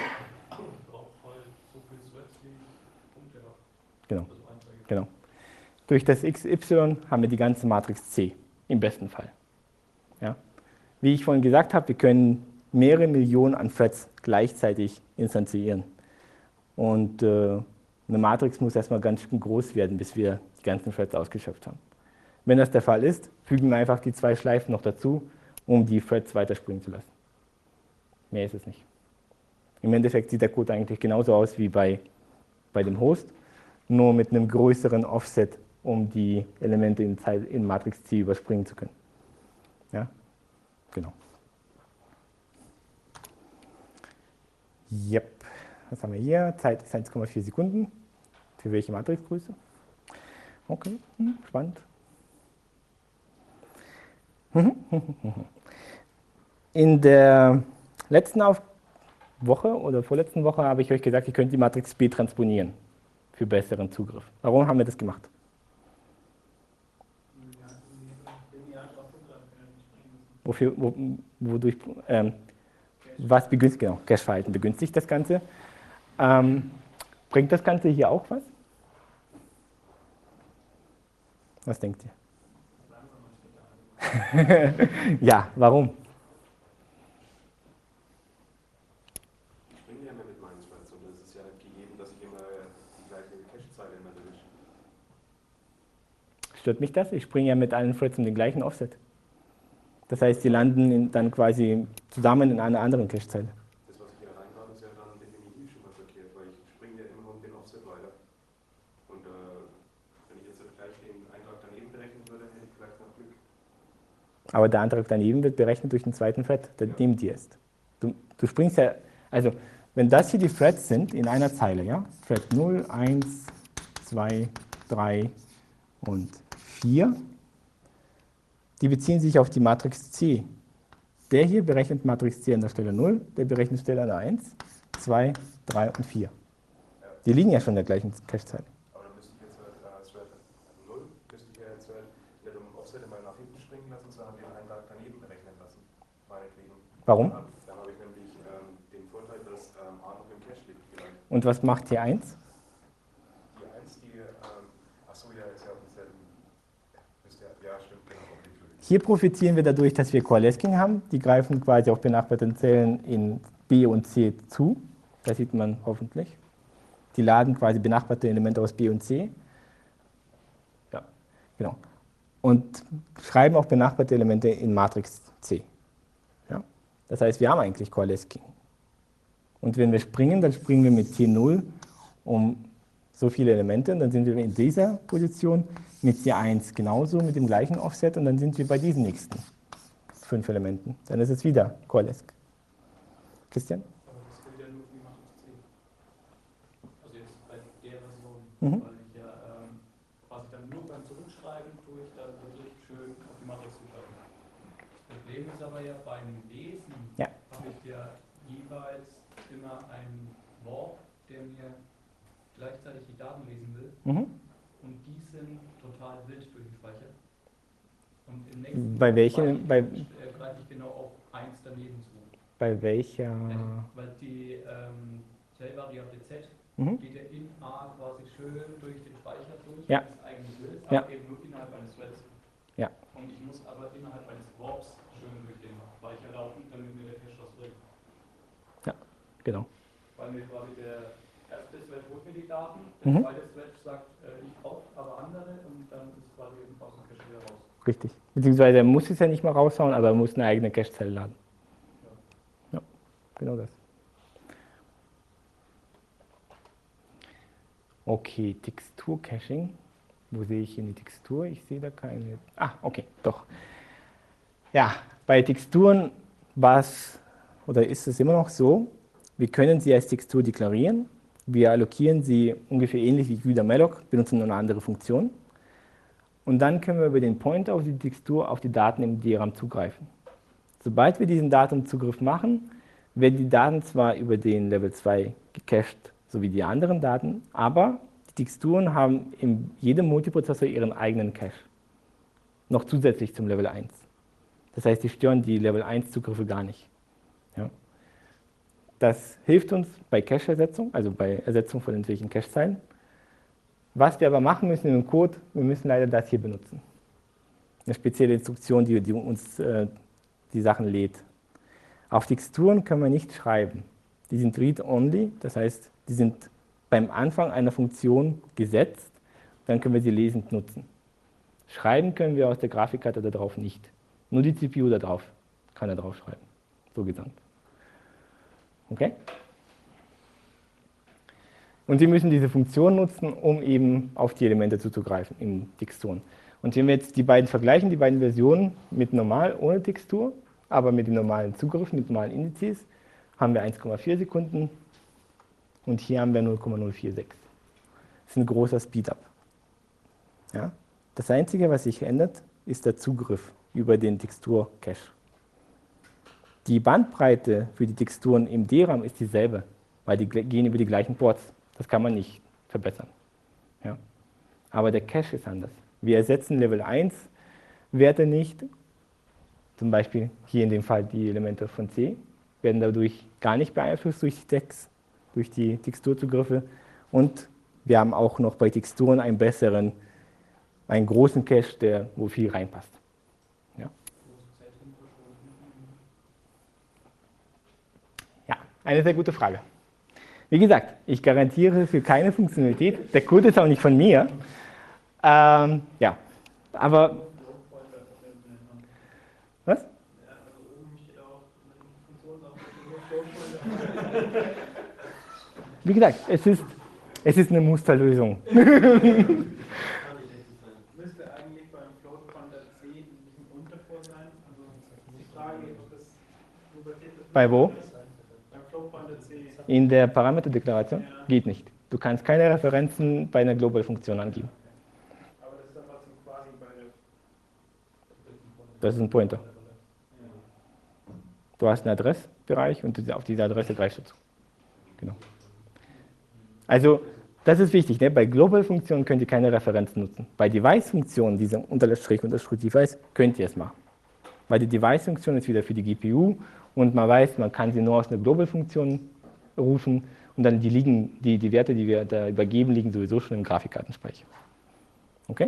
Genau. Genau. Durch das X Y haben wir die ganze Matrix C, im besten Fall. Ja? Wie ich vorhin gesagt habe, wir können mehrere Millionen an Threads gleichzeitig instanzieren. Und äh, eine Matrix muss erstmal ganz schön groß werden, bis wir die ganzen Threads ausgeschöpft haben. Wenn das der Fall ist, fügen wir einfach die zwei Schleifen noch dazu um die Threads weiterspringen zu lassen. Mehr ist es nicht. Im Endeffekt sieht der Code eigentlich genauso aus wie bei, bei dem Host, nur mit einem größeren Offset, um die Elemente in, Zeit, in Matrix C überspringen zu können. Ja, genau. Yep. Was haben wir hier? Zeit ist eins Komma vier Sekunden. Für welche Matrixgröße? Okay, hm, spannend. In der letzten Auf Woche oder vorletzten Woche habe ich euch gesagt, ihr könnt die Matrix B transponieren für besseren Zugriff. Warum haben wir das gemacht? Wofür, wo, wodurch, ähm, was begünstigt, genau, Cache-Verhalten begünstigt das Ganze. Ähm, bringt das Ganze hier auch was? Was denkt ihr? Ja, warum? Ich springe ja immer mit meinen Threads und es ist ja nicht gegeben, dass ich immer die gleiche Cache-Zeile immer durch. Stört mich das? Ich springe ja mit allen Threads um den gleichen Offset. Das heißt, die landen in, dann quasi zusammen in einer anderen Cache-Zeile. Das, was ich hier reinhabe, ist ja dann definitiv schon mal verkehrt, weil ich springe ja immer um den Offset weiter. Und äh, wenn ich jetzt gleich den Eintrag daneben berechnen würde, hätte ich vielleicht noch Glück. Aber der Antrag daneben wird berechnet durch den zweiten Thread, der Ja. neben dir ist. Du, du springst ja, also wenn das hier die Threads sind in einer Zeile, ja, Thread null, eins, zwei, drei und vier, die beziehen sich auf die Matrix C. Der hier berechnet Matrix C an der Stelle null, der berechnet Stelle an der eins, zwei, drei und vier. Die liegen ja schon in der gleichen Cache-Zeile. Aber dann müsste ich jetzt halt äh, Thread null, müsste ich ja jetzt halt nicht um Offset mal nach hinten springen lassen, sondern den Eintrag daneben berechnen lassen. Meinetwegen. Warum? Dann, dann habe ich nämlich ähm, den Vorteil, dass ähm, A noch im Cache liegt vielleicht. Und was macht T eins? Die eins, die, ähm, achso, ja, ist ja auf demselben. Ist ja, ja, stimmt, genau. Okay, Entschuldigung. Hier profitieren wir dadurch, dass wir Coalescing haben. Die greifen quasi auf benachbarte Zellen in B und C zu. Das sieht man hoffentlich. Die laden quasi benachbarte Elemente aus B und C. Ja, genau. Und schreiben auch benachbarte Elemente in Matrix C. Ja? Das heißt, wir haben eigentlich Coalescing. Und wenn wir springen, dann springen wir mit T null um so viele Elemente. Und dann sind wir in dieser Position mit T eins genauso, mit dem gleichen Offset. Und dann sind wir bei diesen nächsten fünf Elementen. Dann ist es wieder Coalescing. Christian? Aber das gilt ja nur für die Matrix C. Also jetzt bei der Version, Mhm. weil ich ja ähm, quasi dann nur beim Zurückschreiben tue ich dann wirklich schön auf die Matrix zugreifen. Das Problem ist aber ja beim Lesen Ja. habe ich ja jeweils immer einen Warp, der mir gleichzeitig die Daten lesen will. Mhm. Und die sind total wild durchgespeichert. Und im nächsten Bei welchen- bei- äh, greife ich genau auf eins daneben zu. Bei welcher? Weil die ähm, Zellvariable Z Mhm. geht ja in A quasi schön durch den Speicher durch, Ja. wie es eigentlich will, Ja. aber eben nur innerhalb eines Threads. Ja. Und ich muss aber innerhalb eines Warps schön durch den Speicher laufen, damit mir der Cache was bringt. Genau. Weil mir quasi der erste Thread holt mir die Daten, der Mhm. zweite Thread sagt, äh, ich brauche aber andere und dann ist quasi eben aus dem Cache wieder raus. Richtig. Beziehungsweise er muss es ja nicht mal raushauen, aber er muss eine eigene Cache-Zelle laden. Ja, genau das. Okay, Textur-Caching. Wo sehe ich hier eine Textur? Ich sehe da keine. Ah, okay, doch. Ja, bei Texturen war es oder ist es immer noch so, wir können sie als Textur deklarieren. Wir allokieren sie ungefähr ähnlich wie GuidaMalloc, benutzen nur eine andere Funktion. Und dann können wir über den Pointer auf die Textur auf die Daten im D RAM zugreifen. Sobald wir diesen Datumzugriff machen, werden die Daten zwar über den Level zwei gecached, so wie die anderen Daten, aber die Texturen haben in jedem Multiprozessor ihren eigenen Cache. Noch zusätzlich zum Level eins. Das heißt, die stören die Level eins Zugriffe gar nicht. Ja. Das hilft uns bei Cache-Ersetzung, also bei Ersetzung von irgendwelchen Cache-Zeilen. Was wir aber machen müssen im Code, wir müssen leider das hier benutzen. Eine spezielle Instruktion, die, die uns äh, die Sachen lädt. Auf Texturen können wir nicht schreiben. Die sind read-only, das heißt, die sind beim Anfang einer Funktion gesetzt, dann können wir sie lesend nutzen. Schreiben können wir aus der Grafikkarte darauf nicht. Nur die C P U darauf kann er draufschreiben. So gesamt. Okay? Und Sie müssen diese Funktion nutzen, um eben auf die Elemente zuzugreifen in Texturen. Und wenn wir jetzt die beiden vergleichen, die beiden Versionen mit normal ohne Textur, aber mit dem normalen Zugriff, mit normalen Indizes, haben wir eins Komma vier Sekunden und hier haben wir null Komma null vier sechs. Das ist ein großer Speedup. Ja? Das Einzige, was sich ändert, ist der Zugriff über den Textur-Cache. Die Bandbreite für die Texturen im D RAM ist dieselbe, weil die gehen über die gleichen Ports. Das kann man nicht verbessern. Ja? Aber der Cache ist anders. Wir ersetzen Level eins Werte nicht, zum Beispiel hier in dem Fall die Elemente von C, werden dadurch gar nicht beeinflusst durch die Text, durch die Texturzugriffe. Und wir haben auch noch bei Texturen einen besseren, einen großen Cache, der, wo viel reinpasst. Ja. Ja, eine sehr gute Frage. Wie gesagt, ich garantiere für keine Funktionalität. Der Code ist auch nicht von mir. Ähm, ja, aber was? Wie gesagt, es ist, es ist eine Musterlösung. Müsste eigentlich beim Float Pointer C ein bisschen untervor sein. Also die Frage, ob das pubertiert ist. Bei wo? Beim Float Pointer C. In der Parameterdeklaration? Ja. Geht nicht. Du kannst keine Referenzen bei einer Global-Funktion angeben. Aber das ist dann trotzdem quasi bei der. Das ist ein Pointer. Du hast einen Adressbereich und auf diese Adresse greifst du zu. Genau. Also, das ist wichtig. Ne? Bei Global-Funktionen könnt ihr keine Referenzen nutzen. Bei Device-Funktionen, diese Unterstrich, Unterstrich, Device, könnt ihr es machen. Weil die Device-Funktion ist wieder für die G P U und man weiß, man kann sie nur aus einer Global-Funktion rufen und dann die, liegen, die, die Werte, die wir da übergeben, liegen sowieso schon im Grafikkartenspeicher. Okay?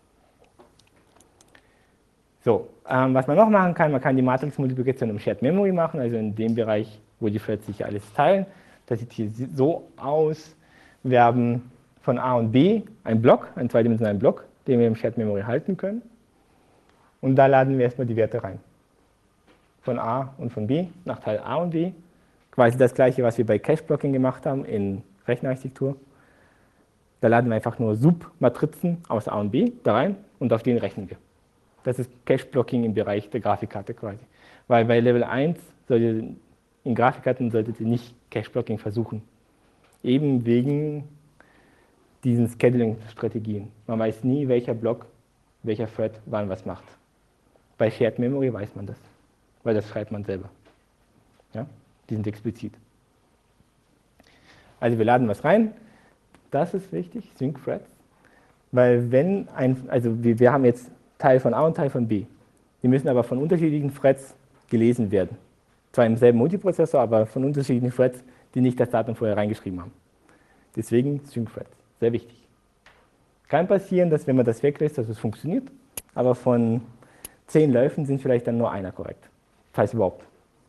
So, ähm, was man noch machen kann, man kann die Matrix-Multiplikation im Shared Memory machen, also in dem Bereich, wo die Threads sich alles teilen. Das sieht hier so aus. Wir haben von A und B einen Block, einen zweidimensionalen Block, den wir im Shared Memory halten können. Und da laden wir erstmal die Werte rein. Von A und von B nach Teil A und B. Quasi das gleiche, was wir bei Cache-Blocking gemacht haben in Rechenarchitektur. Da laden wir einfach nur Submatrizen aus A und B da rein und auf den rechnen wir. Das ist Cache-Blocking im Bereich der Grafikkarte quasi. Weil bei Level eins solltet, in Grafikkarten solltet ihr nicht Cache-Blocking versuchen. Eben wegen diesen Scheduling-Strategien. Man weiß nie, welcher Block, welcher Thread wann was macht. Bei Shared Memory weiß man das, weil das schreibt man selber. Ja? Die sind explizit. Also wir laden was rein. Das ist wichtig, Sync Threads. Weil wenn ein, also wir, wir haben jetzt Teil von A und Teil von B. Die müssen aber von unterschiedlichen Threads gelesen werden. Zwar im selben Multiprozessor, aber von unterschiedlichen Threads, die nicht das Datum vorher reingeschrieben haben. Deswegen Sync Threads, sehr wichtig. Kann passieren, dass wenn man das weglässt, dass es funktioniert, aber von zehn Läufen sind vielleicht dann nur einer korrekt. Falls überhaupt.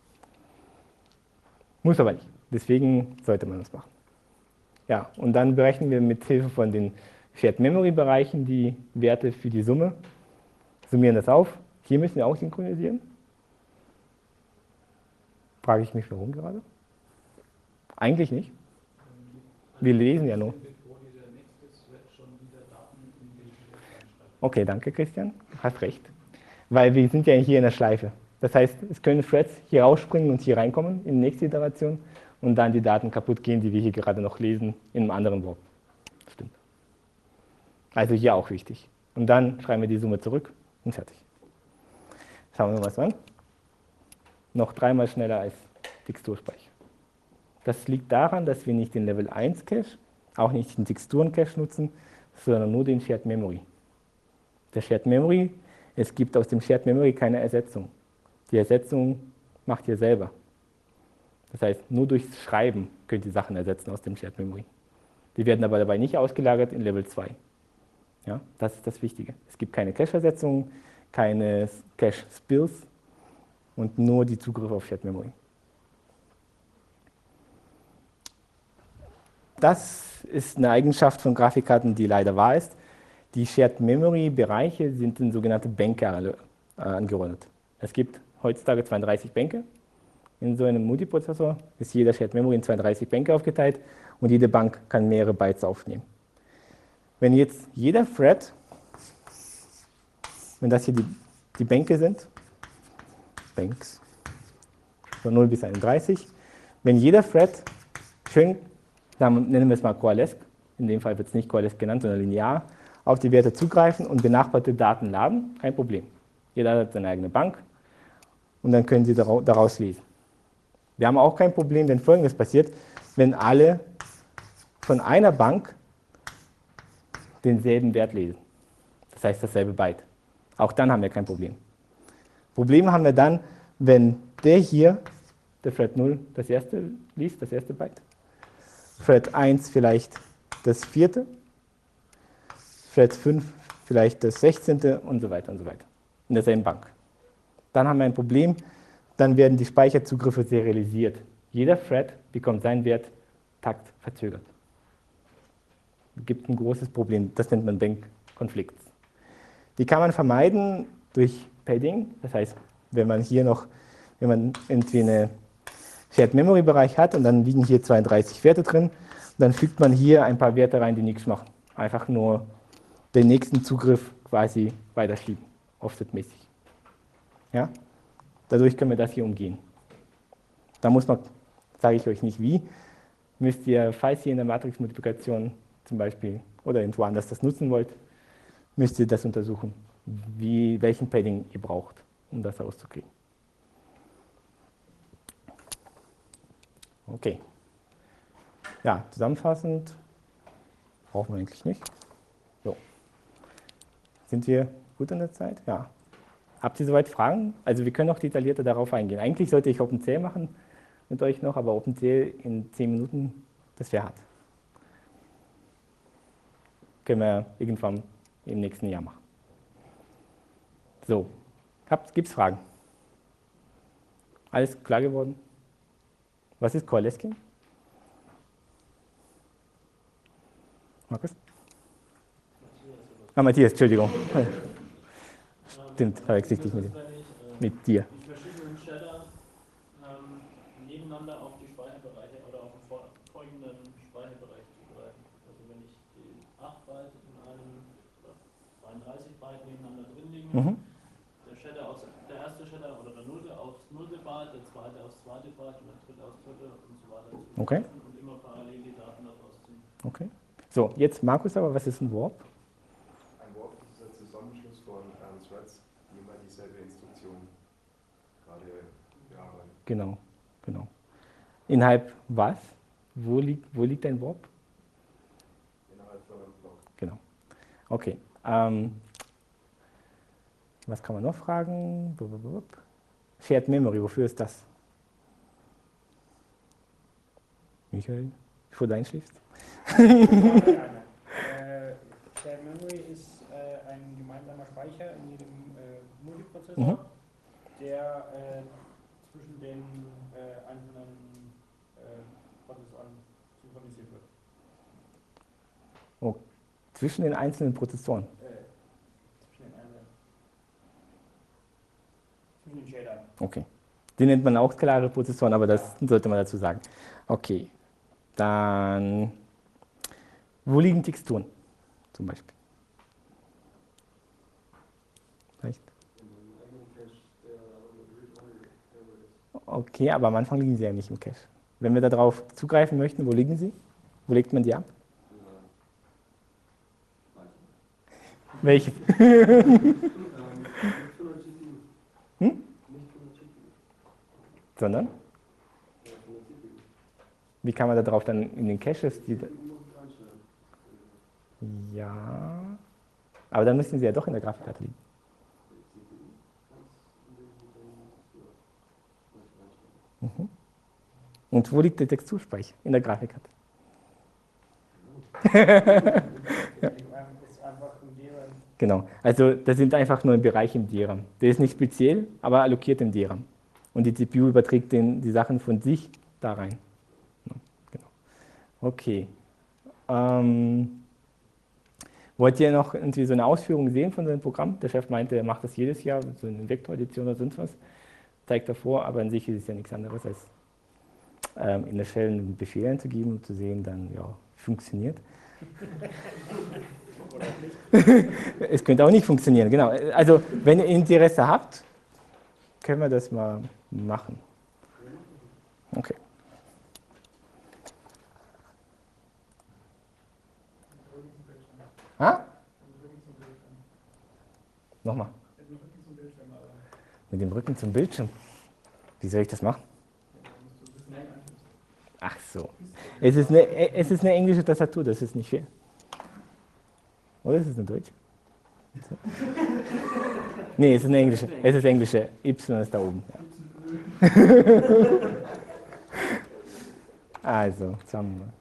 Muss aber nicht. Deswegen sollte man das machen. Ja, und dann berechnen wir mit Hilfe von den Shared Memory Bereichen die Werte für die Summe. Summieren das auf. Hier müssen wir auch synchronisieren. Frage ich mich, warum gerade? Eigentlich nicht. Wir lesen ja nur. Okay, danke Christian. Du hast recht. Weil wir sind ja hier in der Schleife. Das heißt, es können Threads hier rausspringen und hier reinkommen in die nächste Iteration und dann die Daten kaputt gehen, die wir hier gerade noch lesen, in einem anderen Block. Stimmt. Also hier auch wichtig. Und dann schreiben wir die Summe zurück und fertig. Schauen wir mal was an. Noch dreimal schneller als Texturspeicher. Das liegt daran, dass wir nicht den Level eins Cache, auch nicht den Texturen-Cache nutzen, sondern nur den Shared Memory. Der Shared Memory, es gibt aus dem Shared Memory keine Ersetzung. Die Ersetzung macht ihr selber. Das heißt, nur durchs Schreiben könnt ihr Sachen ersetzen aus dem Shared Memory. Die werden aber dabei nicht ausgelagert in Level zwei. Ja, das ist das Wichtige. Es gibt keine Cache-Ersetzung, keine Cache-Spills und nur die Zugriffe auf Shared Memory. Das ist eine Eigenschaft von Grafikkarten, die leider wahr ist. Die Shared Memory Bereiche sind in sogenannte Bänke äh, angeordnet. Es gibt heutzutage zweiunddreißig Bänke. In so einem Multiprozessor ist jeder Shared Memory in zweiunddreißig Bänke aufgeteilt und jede Bank kann mehrere Bytes aufnehmen. Wenn jetzt jeder Thread, wenn das hier die, die Bänke sind, Banks, von null bis einunddreißig, wenn jeder Thread schön, dann nennen wir es mal Coalesce, in dem Fall wird es nicht Coalesce genannt, sondern linear, auf die Werte zugreifen und benachbarte Daten laden, kein Problem. Jeder hat seine eigene Bank und dann können Sie daraus lesen. Wir haben auch kein Problem, wenn Folgendes passiert, wenn alle von einer Bank denselben Wert lesen. Das heißt dasselbe Byte. Auch dann haben wir kein Problem. Probleme haben wir dann, wenn der hier, der Thread null, das erste liest, das erste Byte, Thread eins vielleicht das vierte, Thread fünf vielleicht das sechzehnte und so weiter und so weiter. In derselben Bank. Dann haben wir ein Problem, dann werden die Speicherzugriffe serialisiert. Jeder Thread bekommt seinen Wert taktverzögert. Es gibt ein großes Problem, das nennt man Bankkonflikt. Die kann man vermeiden durch Padding, das heißt, wenn man hier noch, wenn man irgendwie einen Shared Memory Bereich hat und dann liegen hier zweiunddreißig Werte drin, dann fügt man hier ein paar Werte rein, die nichts machen. Einfach nur den nächsten Zugriff quasi weiterschieben, offsetmäßig. Ja? Dadurch können wir das hier umgehen. Da muss man, sage ich euch nicht wie, müsst ihr, falls ihr in der Matrixmultiplikation zum Beispiel oder irgendwo anders das nutzen wollt, müsst ihr das untersuchen, wie, welchen Padding ihr braucht, um das rauszukriegen. Okay. Ja, zusammenfassend brauchen wir eigentlich nicht. So. Sind wir gut in der Zeit? Ja. Habt ihr soweit Fragen? Also wir können noch detaillierter darauf eingehen. Eigentlich sollte ich OpenCL machen mit euch noch, aber OpenCL in zehn Minuten, das wäre hart. Können wir irgendwann im nächsten Jahr machen. So, gibt es Fragen? Alles klar geworden? Was ist Coalescing? Markus? Ah, Matthias, Entschuldigung. Stimmt, verwechsel ich dich mit, dem. mit dir. Die verschiedenen Shader ähm, nebeneinander auf die Speicherbereiche oder auf den folgenden Speicherbereich zugreifen. Also wenn ich die acht Byte in einem zweiunddreißig Byte nebeneinander drin liegen, Mhm. der, Shader aus, der erste Shader oder der nullte aufs nullte Byte, der zweite aufs zweite Byte und der dritte aufs dritte und so weiter. Okay. Und immer parallel die Daten daraus ziehen. Okay. So, jetzt Markus, aber was ist ein Warp? Ein Warp ist der Zusammenschluss von ähm, Threads, die immer dieselbe Instruktion gerade bearbeiten. Genau, genau. Innerhalb was? Wo liegt, wo liegt ein Warp? Innerhalb von einem Block. Genau. Okay. Ähm, was kann man noch fragen? Shared Memory, wofür ist das? Michael, bevor du einschläfst? äh, Shared Memory ist äh, ein gemeinsamer Speicher in jedem äh, Multiprozessor, Mhm. der äh, zwischen den äh, einzelnen äh, Prozessoren synchronisiert wird. Oh, zwischen den einzelnen Prozessoren. Äh, zwischen den einzelnen. Zwischen den Shadern. Okay. Die nennt man auch skalare Prozessoren, aber das sollte man dazu sagen. Okay. Dann, wo liegen Texturen zum Beispiel? Vielleicht? Okay, aber am Anfang liegen sie ja nicht im Cache. Wenn wir darauf zugreifen möchten, wo liegen sie? Wo legt man die ab? Welche? hm? Sondern? Wie kann man da drauf dann in den Caches? Die ja, aber dann müssen sie ja doch in der Grafikkarte liegen. Mhm. Und wo liegt der Texturspeicher? In der Grafikkarte. Ja. Genau, also das sind einfach nur ein Bereich im D RAM. Der ist nicht speziell, aber allokiert im D RAM. Und die C P U überträgt den, die Sachen von sich da rein. Genau. Okay. Ähm, wollt ihr noch irgendwie so eine Ausführung sehen von so einem Programm? Der Chef meinte, er macht das jedes Jahr, so eine Vektoredition oder sonst was. zeigt er vor, aber an sich ist es ja nichts anderes als ähm, in der Shell einen Befehl einzugeben und zu sehen, dann ja, funktioniert. Es könnte auch nicht funktionieren, genau. Also wenn ihr Interesse habt, können wir das mal machen. Okay. Ha? Nochmal. Mit dem Rücken zum Bildschirm. Wie soll ich das machen? Ach so. Es ist eine, es ist eine englische Tastatur, das ist nicht fair. Oder ist es eine deutsche? Nee, es ist eine englische. Es ist englische. Y ist da oben. Ja. Also, zusammen mal.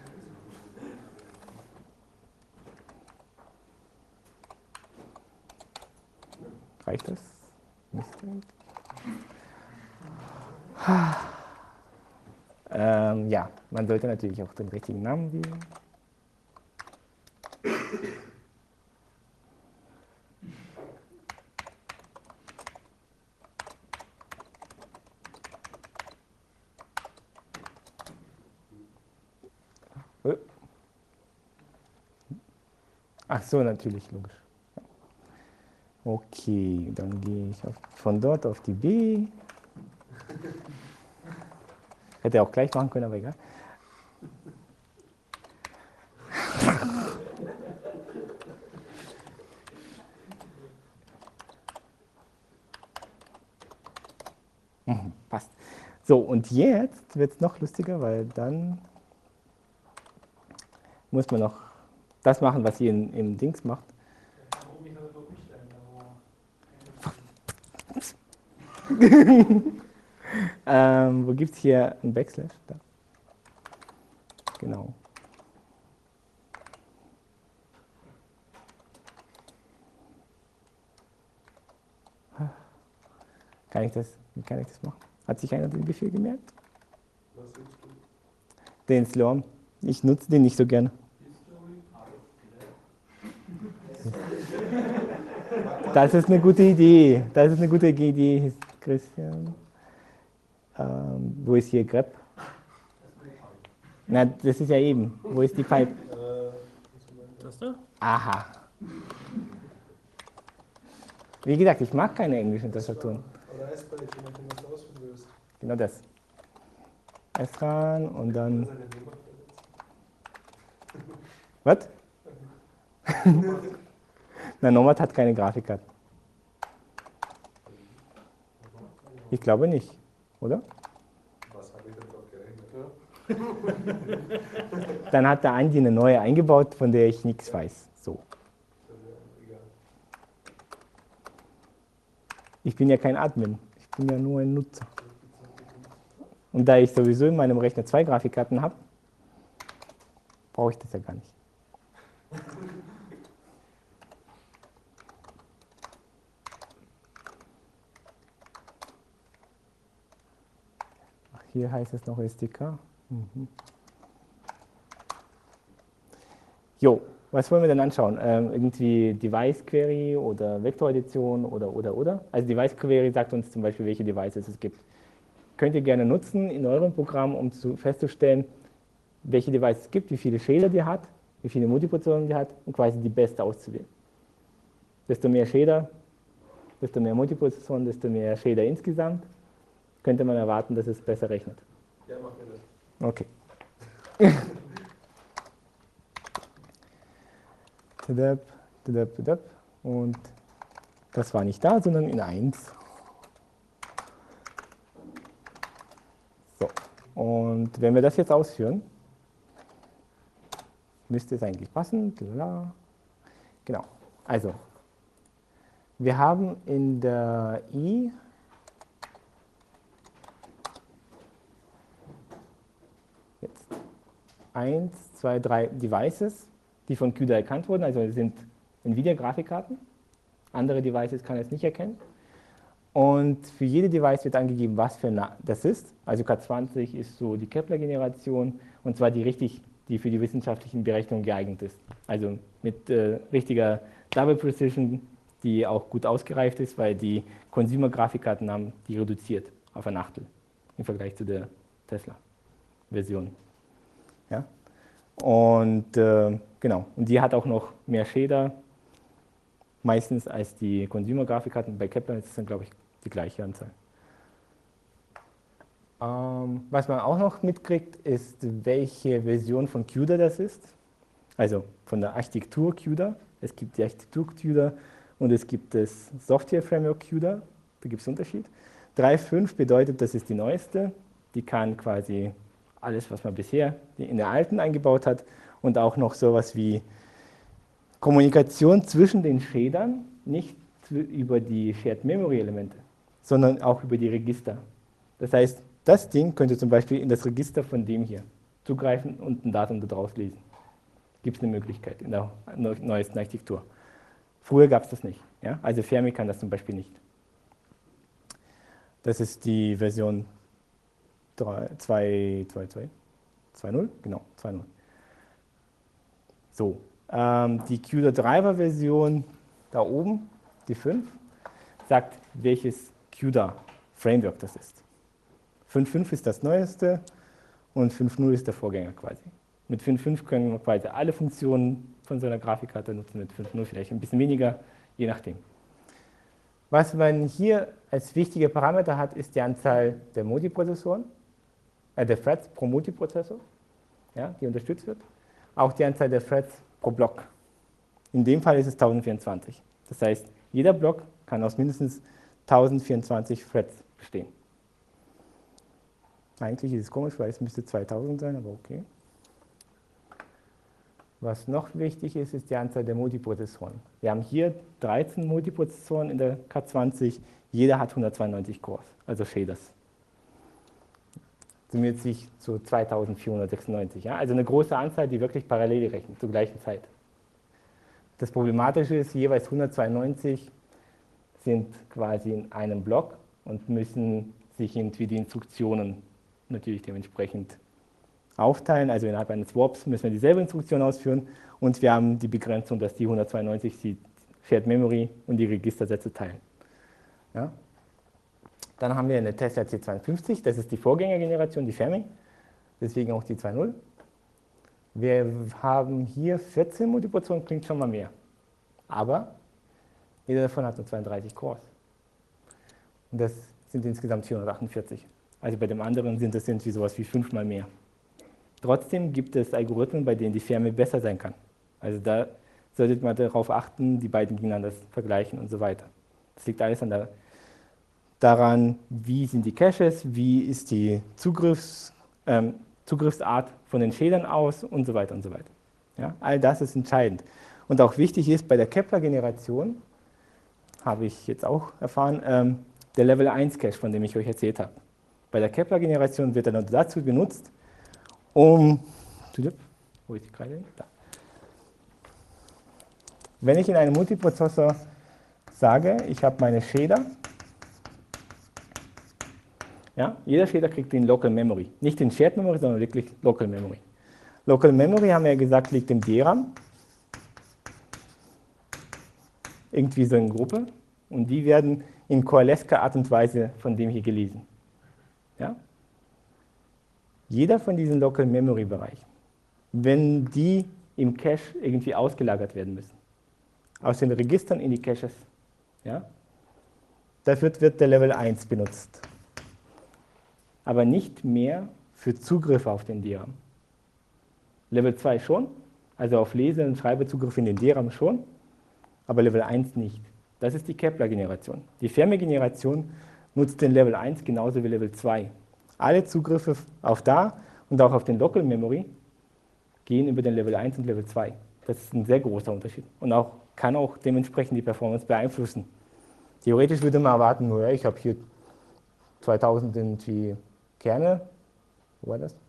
Reicht das? ähm, ja, man sollte natürlich auch den richtigen Namen wählen. Ach so, natürlich, logisch. Okay, dann gehe ich auf, von dort auf die B. Hätte er auch gleich machen können, aber egal. Mhm, passt. So, und jetzt wird es noch lustiger, weil dann muss man noch das machen, was ihr in, im Dings macht. ähm, wo gibt es hier einen Backslash? Da. Genau. Kann ich das, wie kann ich das machen? Hat sich einer den Befehl gemerkt? Was willst du? Den Slurm. Ich nutze den nicht so gerne. Das ist eine gute Idee. Das ist eine gute Idee, Christian. Ähm, wo ist hier grep? Na, das ist ja eben. Wo ist die Pipe? Das da? Aha. Wie gesagt, ich mag keine englischen Tastaturen. Oder S-Page, wenn du das ausführen willst. Genau das. S ran und dann. Was? Na, Nomad hat keine Grafikkarten. Ich glaube nicht, oder? Was habe ich denn dort gerechnet? Dann hat der Andi eine neue eingebaut, von der ich nichts weiß. So. Ich bin ja kein Admin, ich bin ja nur ein Nutzer. Und da ich sowieso in meinem Rechner zwei Grafikkarten habe, brauche ich das ja gar nicht. Ach, hier heißt es noch S D K. Mhm. Jo, was wollen wir denn anschauen? Ähm, irgendwie Device Query oder Vektoredition oder, oder, oder? Also Device Query sagt uns zum Beispiel, welche Devices es gibt. Könnt ihr gerne nutzen in eurem Programm, um zu, festzustellen, welche Devices es gibt, wie viele Shader die hat, wie viele Multipositionen die hat und quasi die beste auszuwählen. Desto mehr Shader, desto mehr Multipositionen, desto mehr Shader insgesamt, könnte man erwarten, dass es besser rechnet. Ja, mach mir das. Okay. Und das war nicht da, sondern in eins. So, und wenn wir das jetzt ausführen, müsste es eigentlich passen. Genau, also wir haben in der I jetzt eins, zwei, drei Devices, die von CUDA erkannt wurden, also es sind NVIDIA-Grafikkarten. Andere Devices kann es nicht erkennen. Und für jede Device wird angegeben, was für ein das ist. Also K zwanzig ist so die Kepler-Generation, und zwar die richtig, die für die wissenschaftlichen Berechnungen geeignet ist. Also mit äh, richtiger Double Precision, die auch gut ausgereift ist, weil die Consumer-Grafikkarten haben die reduziert auf ein Achtel im Vergleich zu der Tesla-Version. Ja? Und äh, genau, und die hat auch noch mehr Shader, meistens als die Consumer-Grafikkarten. Bei Kepler ist es dann, glaube ich, die gleiche Anzahl. Ähm, was man auch noch mitkriegt, ist, welche Version von CUDA das ist. Also von der Architektur CUDA. Es gibt die Architektur CUDA und es gibt das Software-Framework CUDA. Da gibt es einen Unterschied. drei Punkt fünf bedeutet, das ist die neueste. Die kann quasi alles, was man bisher in der alten eingebaut hat und auch noch sowas wie Kommunikation zwischen den Shadern, nicht über die Shared Memory Elemente, sondern auch über die Register. Das heißt, das Ding könnte zum Beispiel in das Register von dem hier zugreifen und ein Datum daraus lesen. Gibt es eine Möglichkeit in der neuesten Architektur. Früher gab es das nicht. Ja? Also Fermi kann das zum Beispiel nicht. Das ist die Version zwei Punkt null, genau, zwei Punkt null. So, ähm, die CUDA Driver Version da oben, die fünf, sagt, welches CUDA Framework das ist. fünf Punkt fünf ist das neueste und fünf Punkt null ist der Vorgänger quasi. Mit fünf Punkt fünf können wir quasi alle Funktionen von so einer Grafikkarte nutzen, mit fünf Punkt null vielleicht ein bisschen weniger, je nachdem. Was man hier als wichtige Parameter hat, ist die Anzahl der Multiprozessoren, äh, der Threads pro Multiprozessor, ja, die unterstützt wird. Auch die Anzahl der Threads pro Block. In dem Fall ist es tausendvierundzwanzig. Das heißt, jeder Block kann aus mindestens tausendvierundzwanzig Threads bestehen. Eigentlich ist es komisch, weil es müsste zweitausend sein, aber okay. Was noch wichtig ist, ist die Anzahl der Multiprozessoren. Wir haben hier dreizehn Multiprozessoren in der K zwanzig, jeder hat hundertzweiundneunzig Cores, also Shaders. Summiert sich zu zweitausendvierhundertsechsundneunzig. Ja? Also eine große Anzahl, die wirklich parallel rechnet, zur gleichen Zeit. Das Problematische ist, jeweils hundertzweiundneunzig sind quasi in einem Block und müssen sich irgendwie die Instruktionen natürlich dementsprechend aufteilen. Also innerhalb eines Warps müssen wir dieselbe Instruktion ausführen und wir haben die Begrenzung, dass die hundertzweiundneunzig die Shared Memory und die Registersätze teilen. Ja? Dann haben wir eine Tesla C zweiundfünfzig, das ist die Vorgängergeneration, die Fermi, deswegen auch die zwei Punkt null. Wir haben hier vierzehn Multiprozessoren, klingt schon mal mehr. Aber jeder davon hat nur zweiunddreißig Cores. Und das sind insgesamt vierhundertachtundvierzig. Also bei dem anderen sind das irgendwie sowas wie fünfmal mehr. Trotzdem gibt es Algorithmen, bei denen die Fermi besser sein kann. Also da sollte man darauf achten, die beiden gegeneinander vergleichen und so weiter. Das liegt alles an der, daran, wie sind die Caches, wie ist die Zugriffs, ähm, Zugriffsart von den Shadern aus und so weiter und so weiter. Ja, all das ist entscheidend. Und auch wichtig ist bei der Kepler-Generation, habe ich jetzt auch erfahren, ähm, der Level eins Cache, von dem ich euch erzählt habe. Bei der Kepler-Generation wird er nur dazu genutzt, um, wo ist die Kreide hin? Da. Wenn ich in einem Multiprozessor sage, ich habe meine Shader, ja, jeder Shader kriegt den Local Memory. Nicht den Shared Memory, sondern wirklich Local Memory. Local Memory, haben wir ja gesagt, liegt im D RAM. Irgendwie so in Gruppe. Und die werden in coalescer Art und Weise von dem hier gelesen. Ja? Jeder von diesen Local Memory Bereichen, wenn die im Cache irgendwie ausgelagert werden müssen, aus den Registern in die Caches, ja, dafür wird der Level eins benutzt. Aber nicht mehr für Zugriffe auf den D RAM. Level zwei schon, also auf Lese- und Schreibezugriff in den D RAM schon, aber Level eins nicht. Das ist die Kepler-Generation. Die Fermi-Generation nutzt den Level eins genauso wie Level zwei. Alle Zugriffe auf da und auch auf den Local Memory gehen über den Level eins und Level zwei. Das ist ein sehr großer Unterschied und auch, kann auch dementsprechend die Performance beeinflussen. Theoretisch würde man erwarten, nur, ich habe hier zweitausend irgendwie Kerne. Wo war das?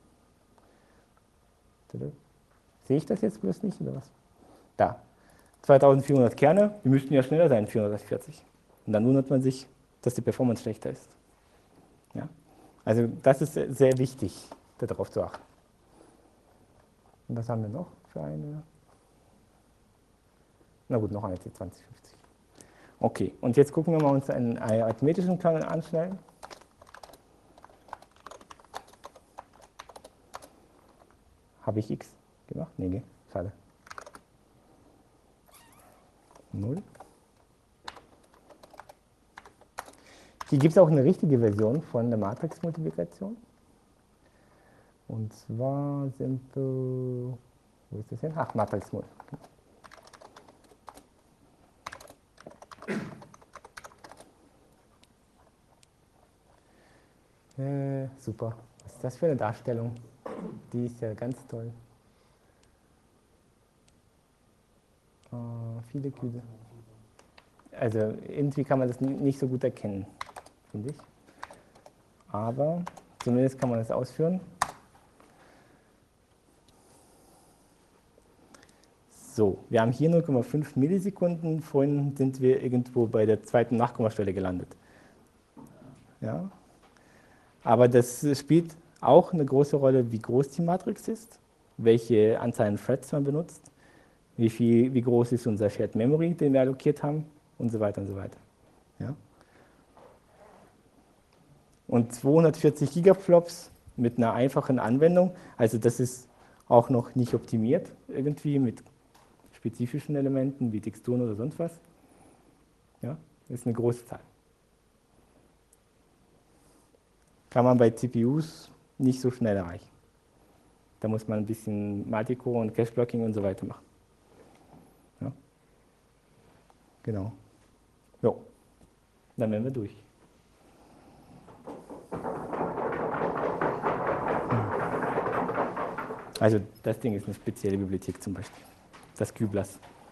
Sehe ich das jetzt bloß nicht oder was? Da. zweitausendvierhundert Kerne, die müssten ja schneller sein, vierhundertvierzig. Und dann wundert man sich, dass die Performance schlechter ist. Ja? Also das ist sehr wichtig, darauf zu achten. Und was haben wir noch für eine? Na gut, noch eine C zwanzig fünfzig. Okay, und jetzt gucken wir mal uns einen arithmetischen Klang an schnell. Habe ich x gemacht? Nee, nee, schade. null. Hier gibt es auch eine richtige Version von der Matrixmultiplikation. Und zwar simpel, wo ist das hin? Ach, Matrixmul. Äh, super. Was ist das für eine Darstellung? Die ist ja ganz toll. Äh, viele Kühe. Also irgendwie kann man das nicht so gut erkennen, finde ich. Aber zumindest kann man das ausführen. So, wir haben hier null Komma fünf Millisekunden. Vorhin sind wir irgendwo bei der zweiten Nachkommastelle gelandet. Ja. Aber das spielt auch eine große Rolle, wie groß die Matrix ist, welche Anzahl an Threads man benutzt, wie, viel, wie groß ist unser Shared Memory, den wir allokiert haben und so weiter und so weiter. Ja. Und zweihundertvierzig Gigaflops mit einer einfachen Anwendung, also das ist auch noch nicht optimiert irgendwie mit spezifischen Elementen wie Texturen oder sonst was. Ja, das ist eine große Zahl. Kann man bei C P Us nicht so schnell erreichen. Da muss man ein bisschen Multicore und Cache-Blocking und so weiter machen. Ja. Genau. Jo. Dann wären wir durch. Also das Ding ist eine spezielle Bibliothek zum Beispiel. Das Qblas.